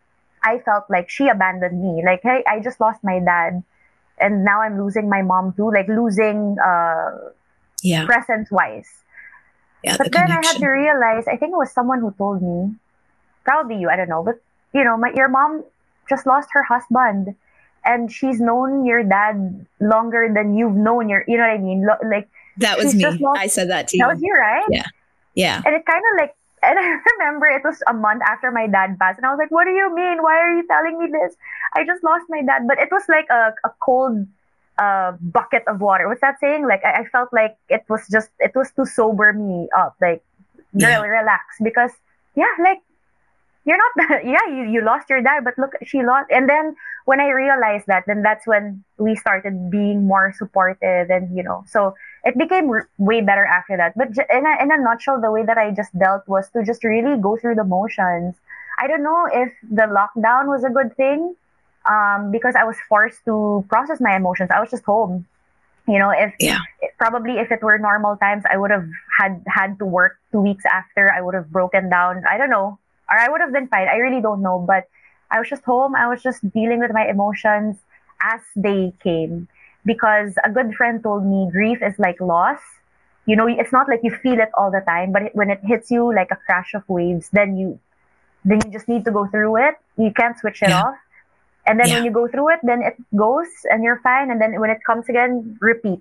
I felt like she abandoned me. Like, hey, I just lost my dad, and now I'm losing my mom too. Like, losing uh, Yeah. presence-wise. Yeah. But The then I had connection. to realize, I think it was someone who told me, probably you, I don't know, but you know, my your mom just lost her husband, and she's known your dad longer than you've known your, you know what I mean? Lo- Like, That was she's just me. lost- I said that to that you. was you, right? Yeah. Yeah. And it kind of like, and I remember it was a month after my dad passed, and I was like, what do you mean? Why are you telling me this? I just lost my dad. But it was like a, a cold uh, bucket of water. What's that saying? Like, I, I felt like it was just, it was to sober me up. Like, girl, Yeah. relax. Because, yeah, like, you're not, yeah, you, you lost your dad, but look, she lost. And then when I realized that, then that's when we started being more supportive, and, you know, so it became r- way better after that. But j- in a, in a nutshell, the way that I just dealt was to just really go through the motions. I don't know if the lockdown was a good thing, um, because I was forced to process my emotions. I was just home. You know, if Yeah. probably if it were normal times, I would have had had to work two weeks after. I would have broken down. I don't know, or I would have been fine. I really don't know. But I was just home. I was just dealing with my emotions as they came, because a good friend told me grief is like loss. You know, it's not like you feel it all the time, but it, when it hits you like a crash of waves, then you then you just need to go through it. You can't switch it Yeah. off. And then Yeah. when you go through it, then it goes and you're fine. And then when it comes again, repeat.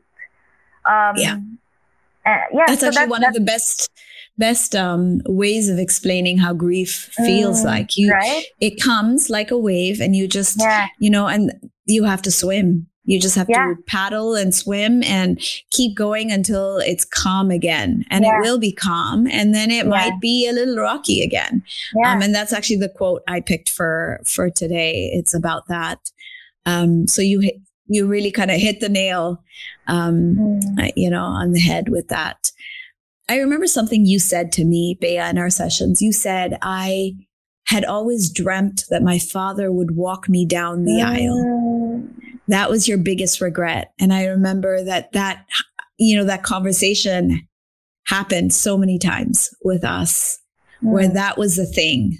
Um, Yeah. uh, yeah. That's so actually that's, one that's, of the best best um, ways of explaining how grief feels Mm, like. You, right? it comes like a wave, and you just, Yeah. you know, and you have to swim. You just have Yeah. to paddle and swim and keep going until it's calm again, and Yeah. it will be calm, and then it Yeah. might be a little rocky again. Yeah. Um, and that's actually the quote I picked for for today. It's about that. Um, so you hit, you really kind of hit the nail, um, Mm. uh, you know, on the head with that. I remember something you said to me, Bea, in our sessions. You said, I had always dreamt that my father would walk me down the aisle. Mm. That was your biggest regret. And I remember that that, you know, that conversation happened so many times with us, where Mm. that was the thing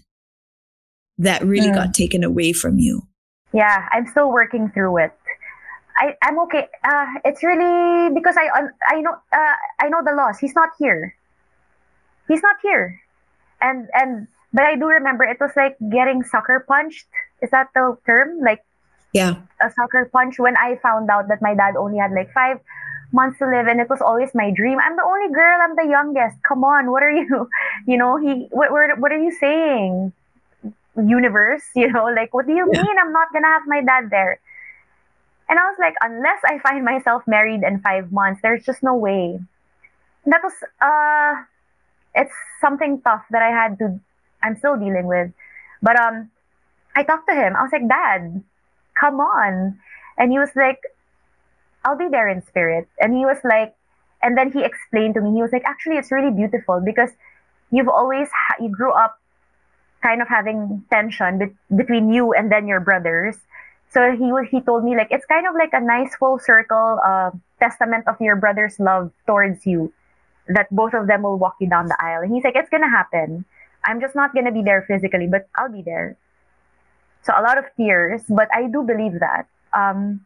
that really Mm. got taken away from you. Yeah, I'm still working through it. I, I'm okay. Uh, it's really because I un- I know uh, I know the loss. He's not here. He's not here. And and but I do remember it was like getting sucker punched. Is that the term? Like Yeah. a sucker punch when I found out that my dad only had like five months to live, and it was always my dream. I'm the only girl. I'm the youngest. Come on, what are you? You know, he. What what, what are you saying? Universe, you know, like what do you Yeah. mean I'm not gonna have my dad there? And I was like, unless I find myself married in five months, there's just no way. And that was uh it's something tough that I had to, I'm still dealing with. But um, I talked to him. I was like, Dad, come on. And he was like, I'll be there in spirit. And he was like, and then he explained to me, he was like, actually, it's really beautiful because you've always, ha- you grew up kind of having tension be- between you and then your brothers. So he was, he told me like, it's kind of like a nice full circle uh, testament of your brother's love towards you, that both of them will walk you down the aisle. And he's like, it's going to happen. I'm just not going to be there physically, but I'll be there. So a lot of tears, but I do believe that. Um,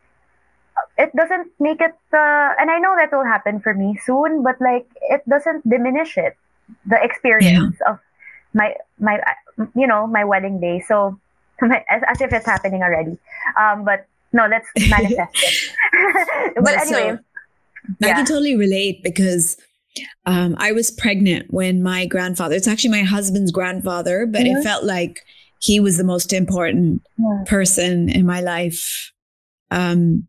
it doesn't make it, uh, and I know that will happen for me soon, but like, it doesn't diminish it, the experience yeah. of my, my, you know, my wedding day. So, as, as if it's happening already. Um, but no, let's manifest it. But anyway. So, yeah. I can totally relate because um, I was pregnant when my grandfather, it's actually my husband's grandfather, but mm-hmm. it felt like he was the most important yeah. person in my life um,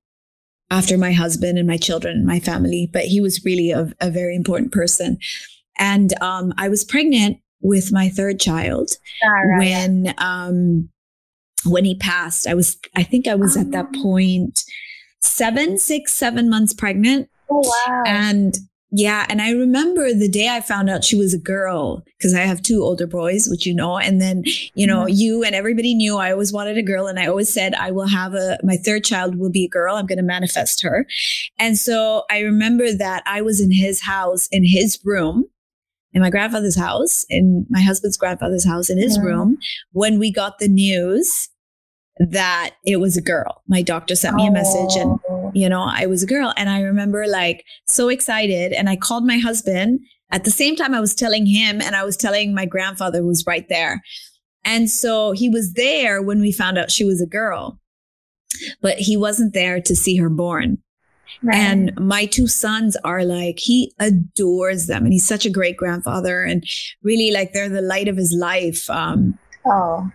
after my husband and my children and my family. But he was really a, a very important person. And um, I was pregnant with my third child right. when um, when he passed. I was, I think I was oh. at that point seven, six, seven months pregnant. Oh, wow. And yeah, and I remember the day I found out she was a girl, because I have two older boys, which you know, and then, you know, mm-hmm. you and everybody knew I always wanted a girl. And I always said, I will have a, my third child will be a girl. I'm going to manifest her. And so I remember that I was in his house, in his room, in my grandfather's house, in my husband's grandfather's house, in his mm-hmm. room, when we got the news that it was a girl. My doctor sent me a message and, you know, I was a girl. And I remember like so excited. And I called my husband at the same time I was telling him, and I was telling my grandfather who was right there. And so he was there when we found out she was a girl, but he wasn't there to see her born. Right. And my two sons are like, he adores them. And he's such a great grandfather, and really like they're the light of his life. Um, oh.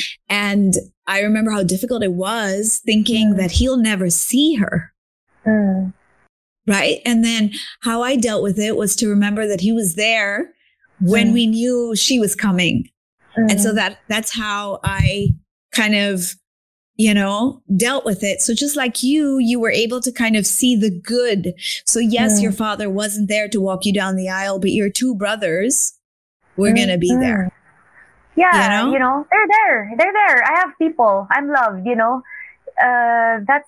And I remember how difficult it was thinking mm. that he'll never see her. Mm. Right. And then how I dealt with it was to remember that he was there when mm. we knew she was coming. Mm. And so that that's how I kind of, you know, dealt with it. So just like you, you were able to kind of see the good. So yes, mm. your father wasn't there to walk you down the aisle, but your two brothers were mm. going to be there. Yeah, you know? you know, they're there. They're there. I have people. I'm loved, you know. Uh, that's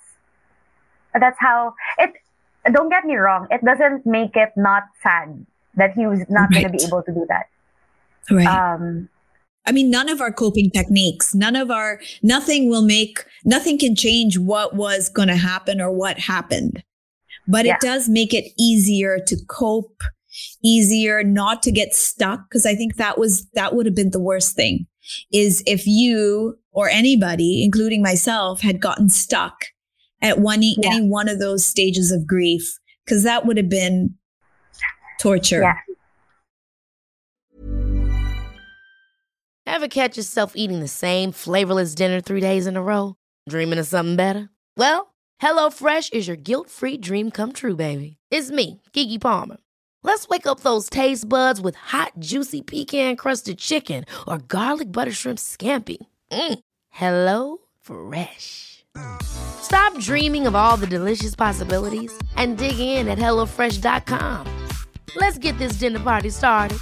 that's how it. Don't get me wrong. It doesn't make it not sad that he was not right. going to be able to do that. Right. Um, I mean, none of our coping techniques, none of our, nothing will make, nothing can change what was going to happen or what happened. But yeah. it does make it easier to cope, easier not to get stuck. Because I think that was, that would have been the worst thing, is if you or anybody, including myself, had gotten stuck at one, yeah. any one of those stages of grief, because that would have been torture. Yeah. Ever catch yourself eating the same flavorless dinner three days in a row? Dreaming of something better? Well, HelloFresh is your guilt-free dream come true, baby. It's me, Keke Palmer. Let's wake up those taste buds with hot, juicy pecan-crusted chicken or garlic butter shrimp scampi. Mm. Hello Fresh. Stop dreaming of all the delicious possibilities and dig in at hello fresh dot com. Let's get this dinner party started.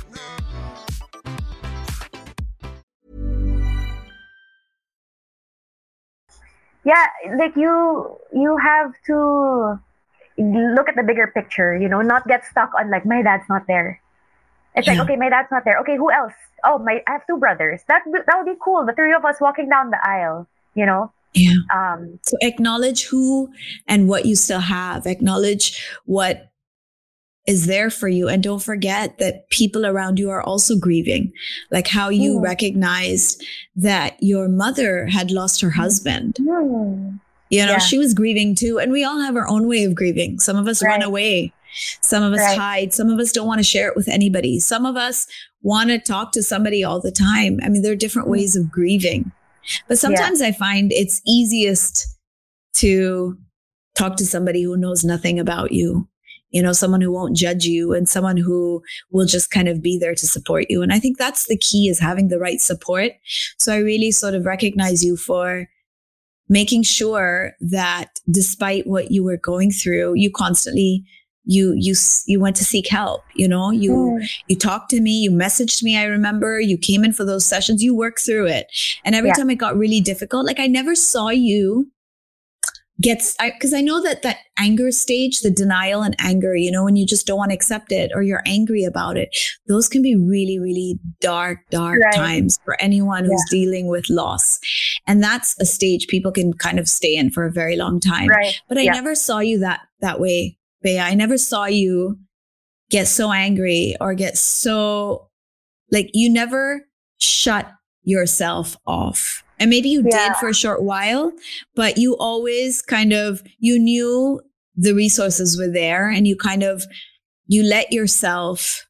Yeah, like you, you have to look at the bigger picture, you know, not get stuck on like, my dad's not there. It's yeah. like, okay, my dad's not there. Okay, who else? Oh, my, I have two brothers. That, that would be cool. The three of us walking down the aisle, you know? Yeah. Um, so acknowledge who and what you still have. Acknowledge what is there for you. And don't forget that people around you are also grieving. Like how you mm. recognized that your mother had lost her husband. Mm. You know, yeah. she was grieving too. And we all have our own way of grieving. Some of us right. run away. Some of us right. hide. Some of us don't want to share it with anybody. Some of us want to talk to somebody all the time. I mean, there are different mm. ways of grieving. But sometimes yeah. I find it's easiest to talk to somebody who knows nothing about you. you know, someone who won't judge you and someone who will just kind of be there to support you. And I think that's the key, is having the right support. So I really sort of recognize you for making sure that despite what you were going through, you constantly, you, you, you went to seek help, you know, you, mm. you talked to me, you messaged me. I remember you came in for those sessions, you worked through it. And every yeah. time it got really difficult, like I never saw you gets, because I, I know that that anger stage, the denial and anger, you know, when you just don't want to accept it or you're angry about it, those can be really, really dark, dark right. times for anyone who's yeah. dealing with loss. And that's a stage people can kind of stay in for a very long time. Right. But I yeah. never saw you that, that way, Bea. I never saw you get so angry or get so, like, you never shut yourself off. And maybe you yeah. did for a short while, but you always kind of, you knew the resources were there and you kind of, you let yourself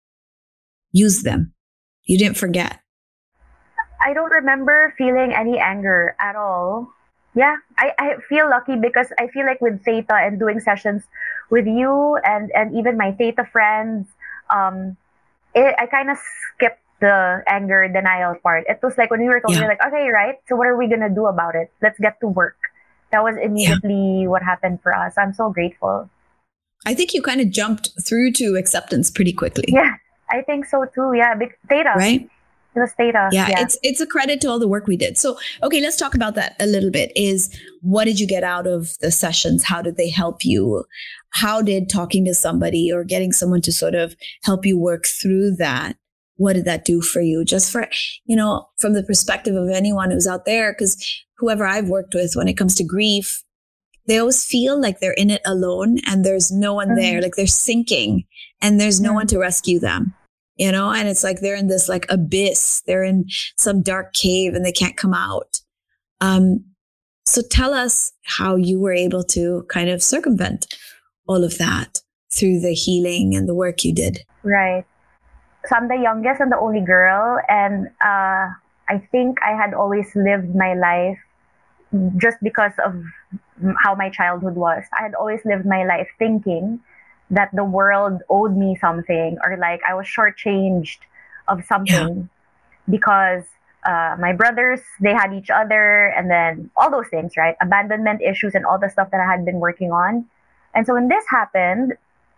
use them. You didn't forget. I don't remember feeling any anger at all. Yeah, I, I feel lucky because I feel like with Theta and doing sessions with you and, and even my Theta friends, um, it, I kind of skipped the anger denial part. It was like when we were talking, yeah. like, okay, right, so what are we gonna do about it? Let's get to work. That was immediately yeah. what happened for us. I'm so grateful. I think you kind of jumped through to acceptance pretty quickly. Yeah, I think so too. Yeah, big Theta. Right? It was Theta. Yeah, yeah, it's it's a credit to all the work we did. So, okay, let's talk about that a little bit. Is what did you get out of the sessions? How did they help you? How did talking to somebody or getting someone to sort of help you work through that, what did that do for you? Just for, you know, from the perspective of anyone who's out there, because whoever I've worked with when it comes to grief, they always feel like they're in it alone and there's no one mm-hmm. there, like they're sinking and there's no mm-hmm. one to rescue them, you know, and it's like they're in this like abyss, they're in some dark cave and they can't come out. Um, so tell us how you were able to kind of circumvent all of that through the healing and the work you did. Right. So I'm the youngest and the only girl. And uh, I think I had always lived my life just because of how my childhood was. I had always lived my life thinking that the world owed me something or like I was shortchanged of something yeah. because uh, my brothers, they had each other and then all those things, right? Abandonment issues and all the stuff that I had been working on. And so when this happened,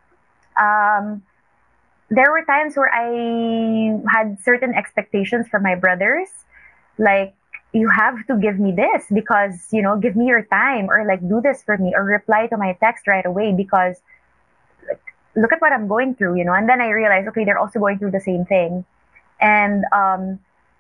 um, there were times where I had certain expectations from my brothers, like, you have to give me this because, you know, give me your time or like do this for me or reply to my text right away because like, look at what I'm going through, you know. And then I realized, okay, they're also going through the same thing. And um,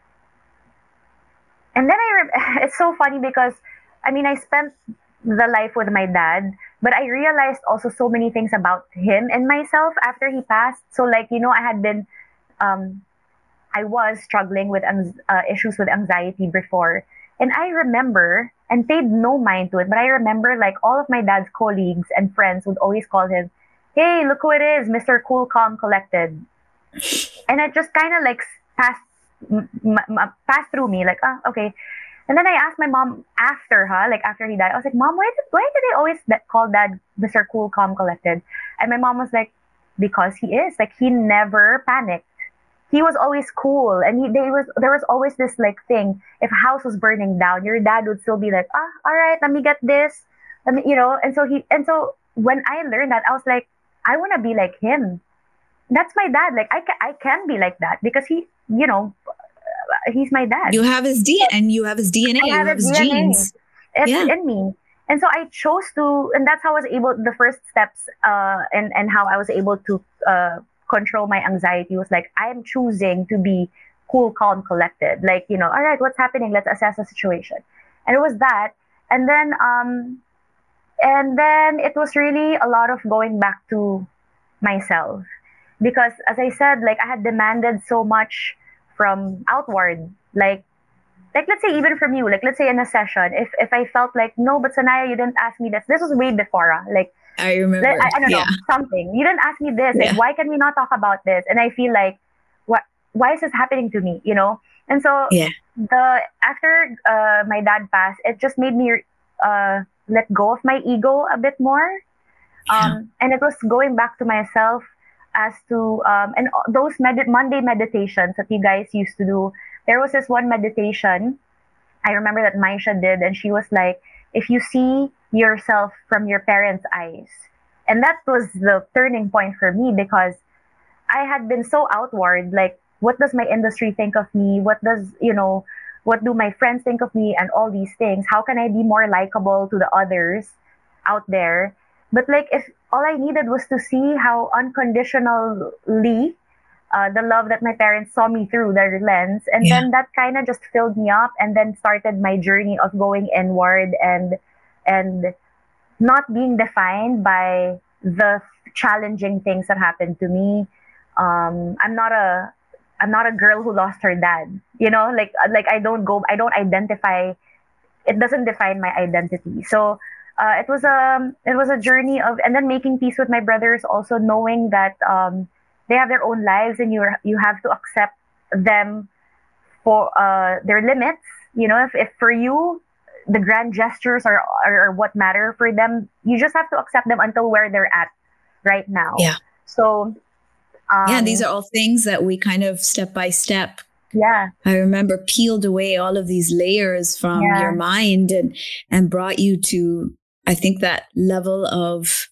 and then I, re- it's so funny because, I mean, I spent the life with my dad, but I realized also so many things about him and myself after he passed. So like, you know, I had been, um, I was struggling with uh, issues with anxiety before. And I remember, and paid no mind to it, but I remember like all of my dad's colleagues and friends would always call him, hey, look who it is, Mister Cool, Calm, Collected. And it just kind of like passed, m- m- passed through me like, ah, okay. And then I asked my mom after, huh, like after he died, I was like, Mom, why did why did they always call Dad Mister Cool, Calm, Collected? And my mom was like, because he is. Like, he never panicked. He was always cool. And he, there was there was always this like thing. If a house was burning down, your dad would still be like, ah, all right, let me get this. Let me, you know. And so he and so when I learned that, I was like, I want to be like him. That's my dad. Like, I can, I can be like that because he, you know, he's my dad. You have his D N A and you have his D N A. I have you have his, his D N A. genes. It's yeah. in me. And so I chose to, and that's how I was able, the first steps uh, and, and how I was able to uh, control my anxiety was like, I'm choosing to be cool, calm, collected. Like, you know, all right, what's happening? Let's assess the situation. And it was that. And then, um, and then it was really a lot of going back to myself. Because as I said, like I had demanded so much from outward, like, like let's say even from you, like let's say in a session, if if I felt like, no, but Sanaya, you didn't ask me this. This was way before, uh, like I remember. Like, I, I don't yeah. know, something. You didn't ask me this. Yeah. Like, why can we not talk about this? And I feel like, what? Why is this happening to me? You know? And so yeah. the after uh, my dad passed, it just made me uh, let go of my ego a bit more. Um, and it was going back to myself as to, um, and those med- Monday meditations that you guys used to do. There was this one meditation I remember that Maisha did, and she was like, if you see yourself from your parents' eyes. And that was the turning point for me, because I had been so outward, like, what does my industry think of me? What does, you know, what do my friends think of me, and all these things? How can I be more likable to the others out there? But like, if all I needed was to see how unconditionally uh, the love that my parents saw me through their lens, and Yeah. then that kind of just filled me up, and then started my journey of going inward and and not being defined by the challenging things that happened to me. Um, I'm not a I'm not a girl who lost her dad. You know, like like I don't go I don't identify. It doesn't define my identity. So uh, it was a it was a journey of, and then making peace with my brothers, also knowing that um, they have their own lives, and you you have to accept them for uh, their limits. You know, if, if for you the grand gestures are, are are what matter for them, you just have to accept them until where they're at right now. Yeah. So um, Yeah, these are all things that we kind of step by step. yeah. I remember peeled away all of these layers from Yeah. your mind and and brought you to, I think, that level of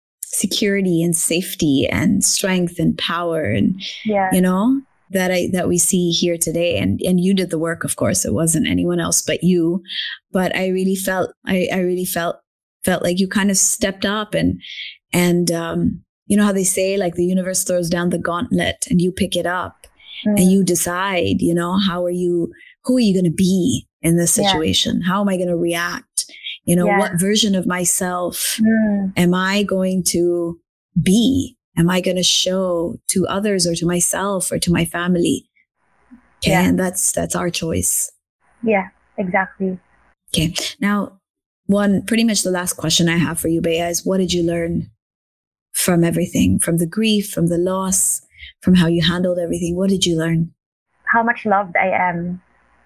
security and safety and strength and power, and Yeah. you know, that I that we see here today. And and you did the work, of course. It wasn't anyone else but you. But I really felt I, I really felt felt like you kind of stepped up, and and um you know how they say, like, the universe throws down the gauntlet and you pick it up. Mm. And you decide, you know, how are you, who are you going to be in this Yeah. situation? How am I going to react? You know, Yeah. what version of myself Mm. am I going to be? Am I going to show to others or to myself or to my family? Okay. Yeah. And that's, that's our choice. Yeah, exactly. Okay. Now, one, pretty much the last question I have for you, Bea, is what did you learn from everything, from the grief, from the loss, from how you handled everything? What did you learn? How much loved I am.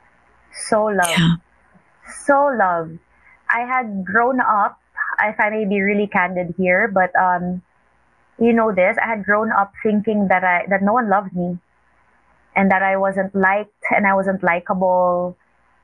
So loved. Yeah. So loved. I had grown up, if I may be really candid here, but um, you know this, I had grown up thinking that I that no one loved me, and that I wasn't liked and I wasn't likable.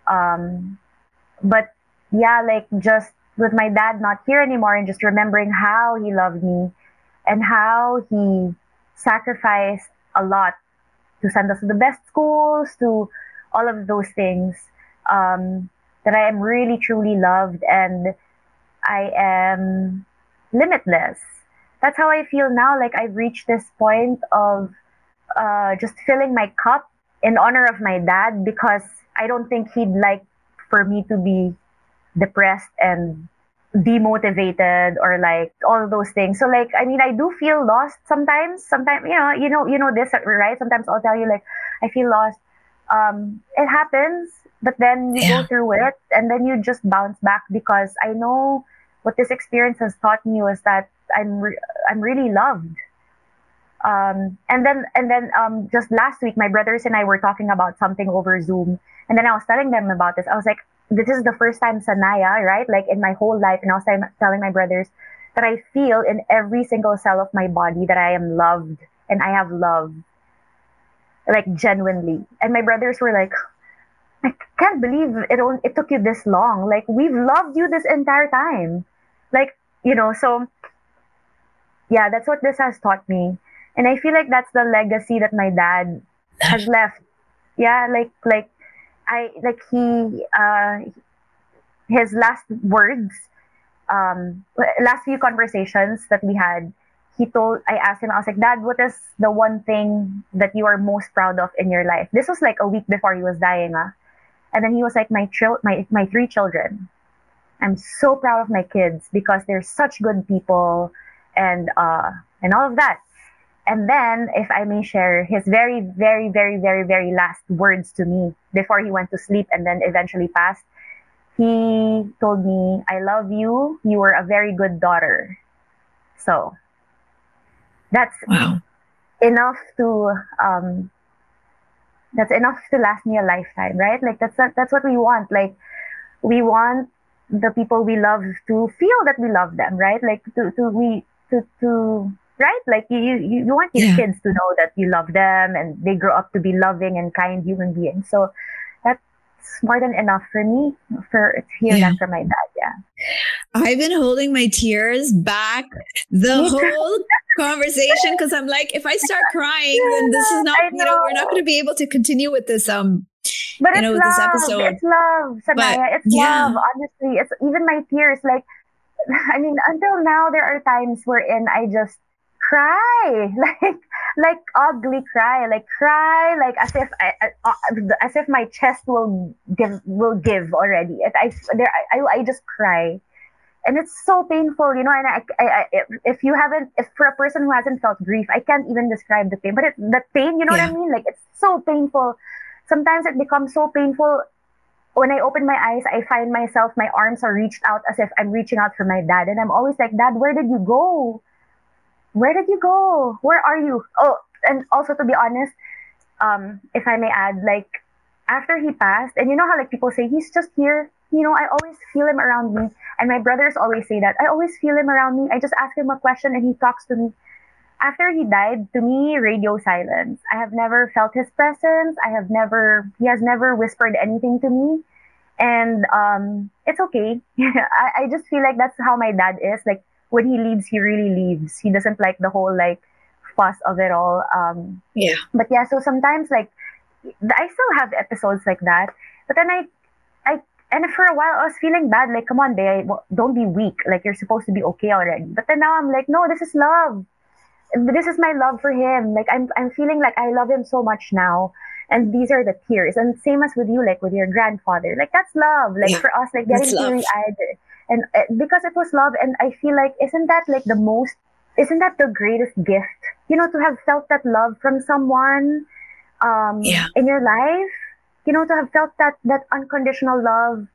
Um, but yeah, like, just with my dad not here anymore, and just remembering how he loved me and how he sacrificed a lot to send us to the best schools, to all of those things, um, that I am really, truly loved, and I am limitless. That's how I feel now. Like, I've reached this point of uh, just filling my cup in honor of my dad, because I don't think he'd like for me to be depressed and demotivated, or like all of those things. So like, I mean, I do feel lost sometimes. Sometimes, you know, you know, you know this, right? Sometimes I'll tell you, like, I feel lost. Um, it happens, but then you Yeah. go through it, and then you just bounce back, because I know what this experience has taught me was that I'm re- I'm really loved. Um, and then and then um, just last week, my brothers and I were talking about something over Zoom, and then I was telling them about this. I was like, this is the first time, Sanaya, right? Like, in my whole life, and I was telling- telling my brothers that I feel in every single cell of my body that I am loved, and I have love, like, genuinely. And my brothers were like, I can't believe it on- it took you this long. Like, we've loved you this entire time. Like, you know, so yeah, that's what this has taught me. And I feel like that's the legacy that my dad has left. Yeah, like like I like he uh his last words, um last few conversations that we had, he told I asked him, I was like, Dad, what is the one thing that you are most proud of in your life? This was like a week before he was dying, ah. And then he was like, my chil- my my three children. I'm so proud of my kids because they're such good people, and uh and all of that. And then, if I may share, his very, very, very, very, very last words to me before he went to sleep and then eventually passed, he told me, I love you. You were a very good daughter. So that's Wow. enough to um that's enough to last me a lifetime, right? Like, that's that's what we want. Like, we want the people we love to feel that we love them, right? Like to, to, we, to, to, right? Like you, you, you want your Yeah. kids to know that you love them and they grow up to be loving and kind human beings. So that's more than enough for me for to hear Yeah. that from my dad. Yeah. I've been holding my tears back the Me too. whole conversation because I'm like, if I start crying, then this is not, I you know, we're not know. going to be able to continue with this. Um, But you it's know, with love. this episode. It's love, Sanaya. It's yeah. love. Honestly, it's even my tears. Like, I mean, until now, there are times wherein I just cry, like, like ugly cry, like cry, like as if I, uh, as if my chest will give, will give already. And I, there, I, I just cry, and it's so painful, you know. And I, I, I if, if you haven't, if for a person who hasn't felt grief, I can't even describe the pain. But it, the pain, you know Yeah. what I mean? Like it's so painful. Sometimes it becomes so painful. When I open my eyes, I find myself, my arms are reached out as if I'm reaching out for my dad. And I'm always like, Dad, where did you go? Where did you go? Where are you? Oh, and also to be honest, um, if I may add, like after he passed, and you know how like people say, he's just here. You know, I always feel him around me. And my brothers always say that. I always feel him around me. I just ask him a question and he talks to me. After he died, to me, radio silence. I have never felt his presence. I have never, he has never whispered anything to me. And um, it's okay. I, I just feel like that's how my dad is. Like when he leaves, he really leaves. He doesn't like the whole like fuss of it all. Um, Yeah. but yeah, so sometimes like I still have episodes like that. But then I, I, and for a while I was feeling bad. Like, come on, babe, don't be weak. Like you're supposed to be okay already. But then now I'm like, no, this is love. This is my love for him. Like I'm, I'm feeling like I love him so much now. And these are the tears. And same as with you, like with your grandfather. Like that's love. Like Yeah, for us, like that's getting love. teary-eyed. And uh, because it was love, and I feel like, isn't that like the most, isn't that the greatest gift? You know, to have felt that love from someone um, Yeah. in your life. You know, to have felt that that unconditional love.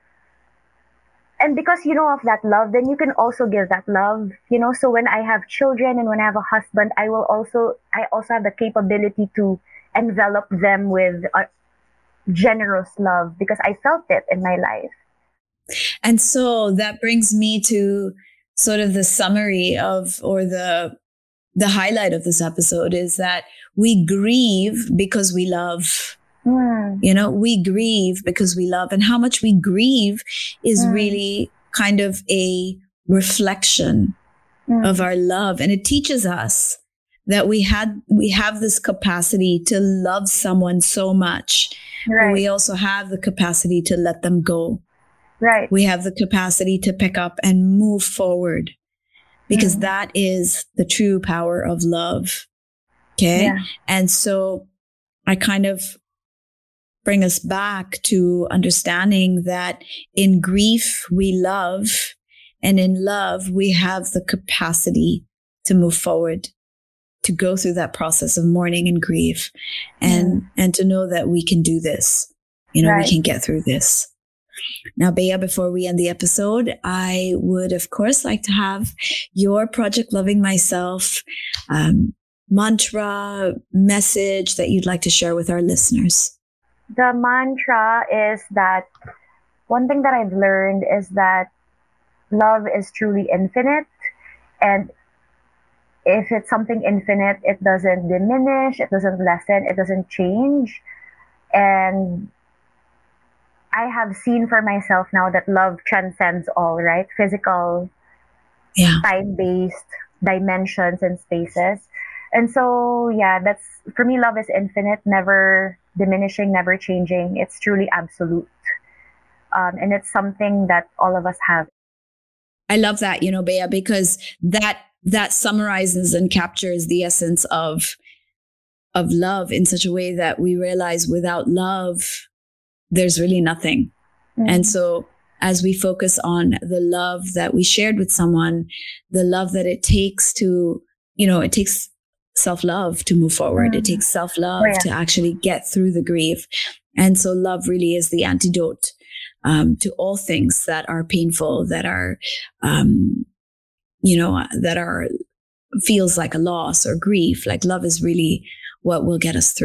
And because you know of that love, then you can also give that love, you know. So when I have children and when I have a husband, I will also, I also have the capability to envelop them with a generous love because I felt it in my life. And so that brings me to sort of the summary of, or the, the highlight of this episode is that we grieve because we love. Mm. You know, we grieve because we love, and how much we grieve is Mm. really kind of a reflection Mm. of our love. And it teaches us that we had, we have this capacity to love someone so much, but Right. we also have the capacity to let them go. Right. We have the capacity to pick up and move forward because Mm. that is the true power of love. Okay. Yeah. And so I kind of bring us back to understanding that in grief, we love, and in love, we have the capacity to move forward, to go through that process of mourning and grief, and, and to know that we can do this. You know, Right. we can get through this. Now, Bea, before we end the episode, I would, of course, like to have your Project Loving Myself um, mantra, message that you'd like to share with our listeners. The mantra is that one thing that I've learned is that love is truly infinite. And if it's something infinite, it doesn't diminish, it doesn't lessen, it doesn't change. And I have seen for myself now that love transcends all, right? Physical, Yeah. time-based dimensions and spaces. And so, yeah, that's, for me, love is infinite, never diminishing, never changing. It's truly absolute. Um, and it's something that all of us have. I love that, you know, Bea, because that that summarizes and captures the essence of of love in such a way that we realize without love, there's really nothing. Mm. And so as we focus on the love that we shared with someone, the love that it takes to, you know, it takes self-love to move forward. Mm. It takes self-love Oh, yeah. to actually get through the grief. And so love really is the antidote um, to all things that are painful, that are, um, you know, that are, feels like a loss or grief. Like love is really what will get us through.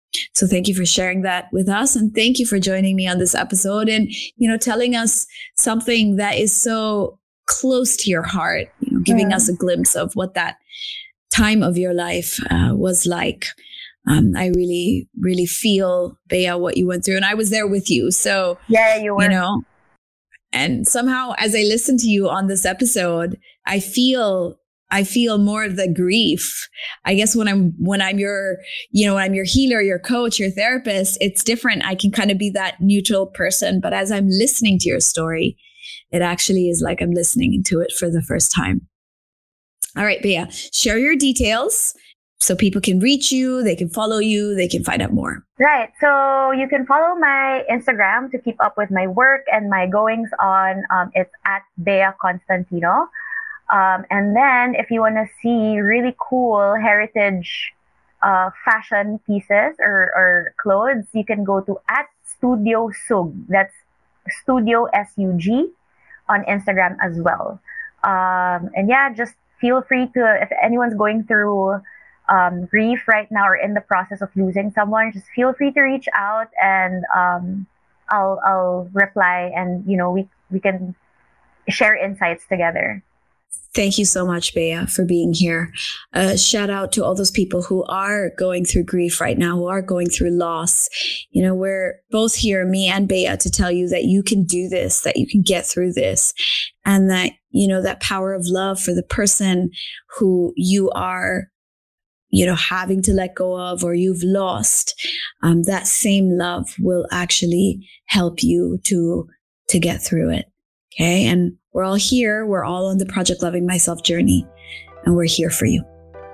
So thank you for sharing that with us. And thank you for joining me on this episode and, you know, telling us something that is so close to your heart, you know, giving mm. us a glimpse of what that time of your life uh, was like. Um, I really, really feel, Bea, what you went through. And I was there with you. So, yeah, you were. You know, and somehow as I listen to you on this episode, I feel I feel more of the grief. I guess when I'm, when I'm your, you know, when I'm your healer, your coach, your therapist, it's different. I can kind of be that neutral person. But as I'm listening to your story, it actually is like I'm listening to it for the first time. All right, Bea, share your details so people can reach you, they can follow you, they can find out more. Right. So you can follow my Instagram to keep up with my work and my goings on. Um, it's at Bea Constantino. Um, and then if you want to see really cool heritage uh, fashion pieces or, or clothes, you can go to at Studio Sug. That's Studio S U G on Instagram as well. Um, and yeah, just feel free to, if anyone's going through um, grief right now or in the process of losing someone, just feel free to reach out and um, I'll I'll reply and, you know, we, we can share insights together. Thank you so much, Bea, for being here. Uh, shout out to all those people who are going through grief right now, who are going through loss. You know, we're both here, me and Bea, to tell you that you can do this, that you can get through this, and that, you know, that power of love for the person who you are, you know, having to let go of or you've lost, um, that same love will actually help you to, to get through it. Okay. And we're all here. We're all on the Project Loving Myself journey, and we're here for you.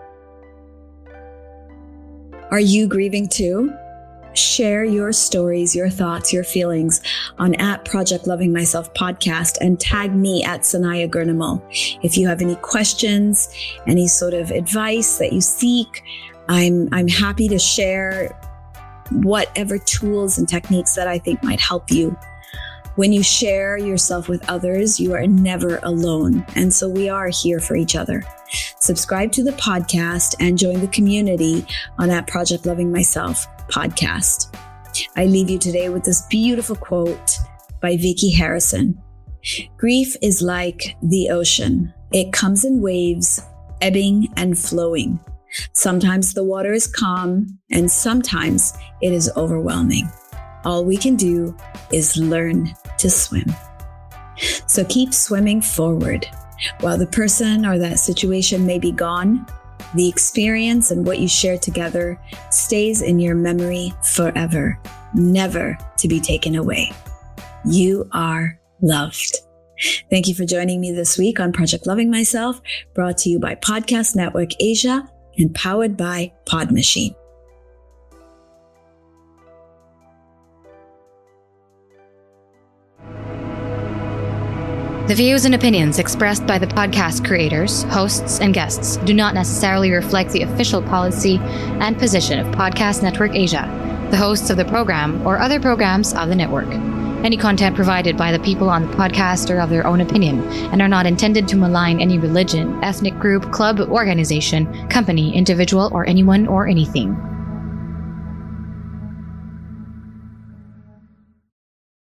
Are you grieving too? Share your stories, your thoughts, your feelings on at Project Loving Myself podcast and tag me at Sanaya Gurnamo. If you have any questions, any sort of advice that you seek, I'm, I'm happy to share whatever tools and techniques that I think might help you. When you share yourself with others, you are never alone. And so we are here for each other. Subscribe to the podcast and join the community on at Project Loving Myself podcast. I leave you today with this beautiful quote by Vicky Harrison. Grief is like the ocean. It comes in waves, ebbing and flowing. Sometimes the water is calm and sometimes it is overwhelming. All we can do is learn to swim. So keep swimming forward. While the person or that situation may be gone, the experience and what you share together stays in your memory forever, never to be taken away. You are loved. Thank you for joining me this week on Project Loving Myself, brought to you by Podcast Network Asia and powered by Pod Machine. The views and opinions expressed by the podcast creators, hosts, and guests do not necessarily reflect the official policy and position of Podcast Network Asia, the hosts of the program, or other programs of the network. Any content provided by the people on the podcast are of their own opinion and are not intended to malign any religion, ethnic group, club, organization, company, individual, or anyone or anything.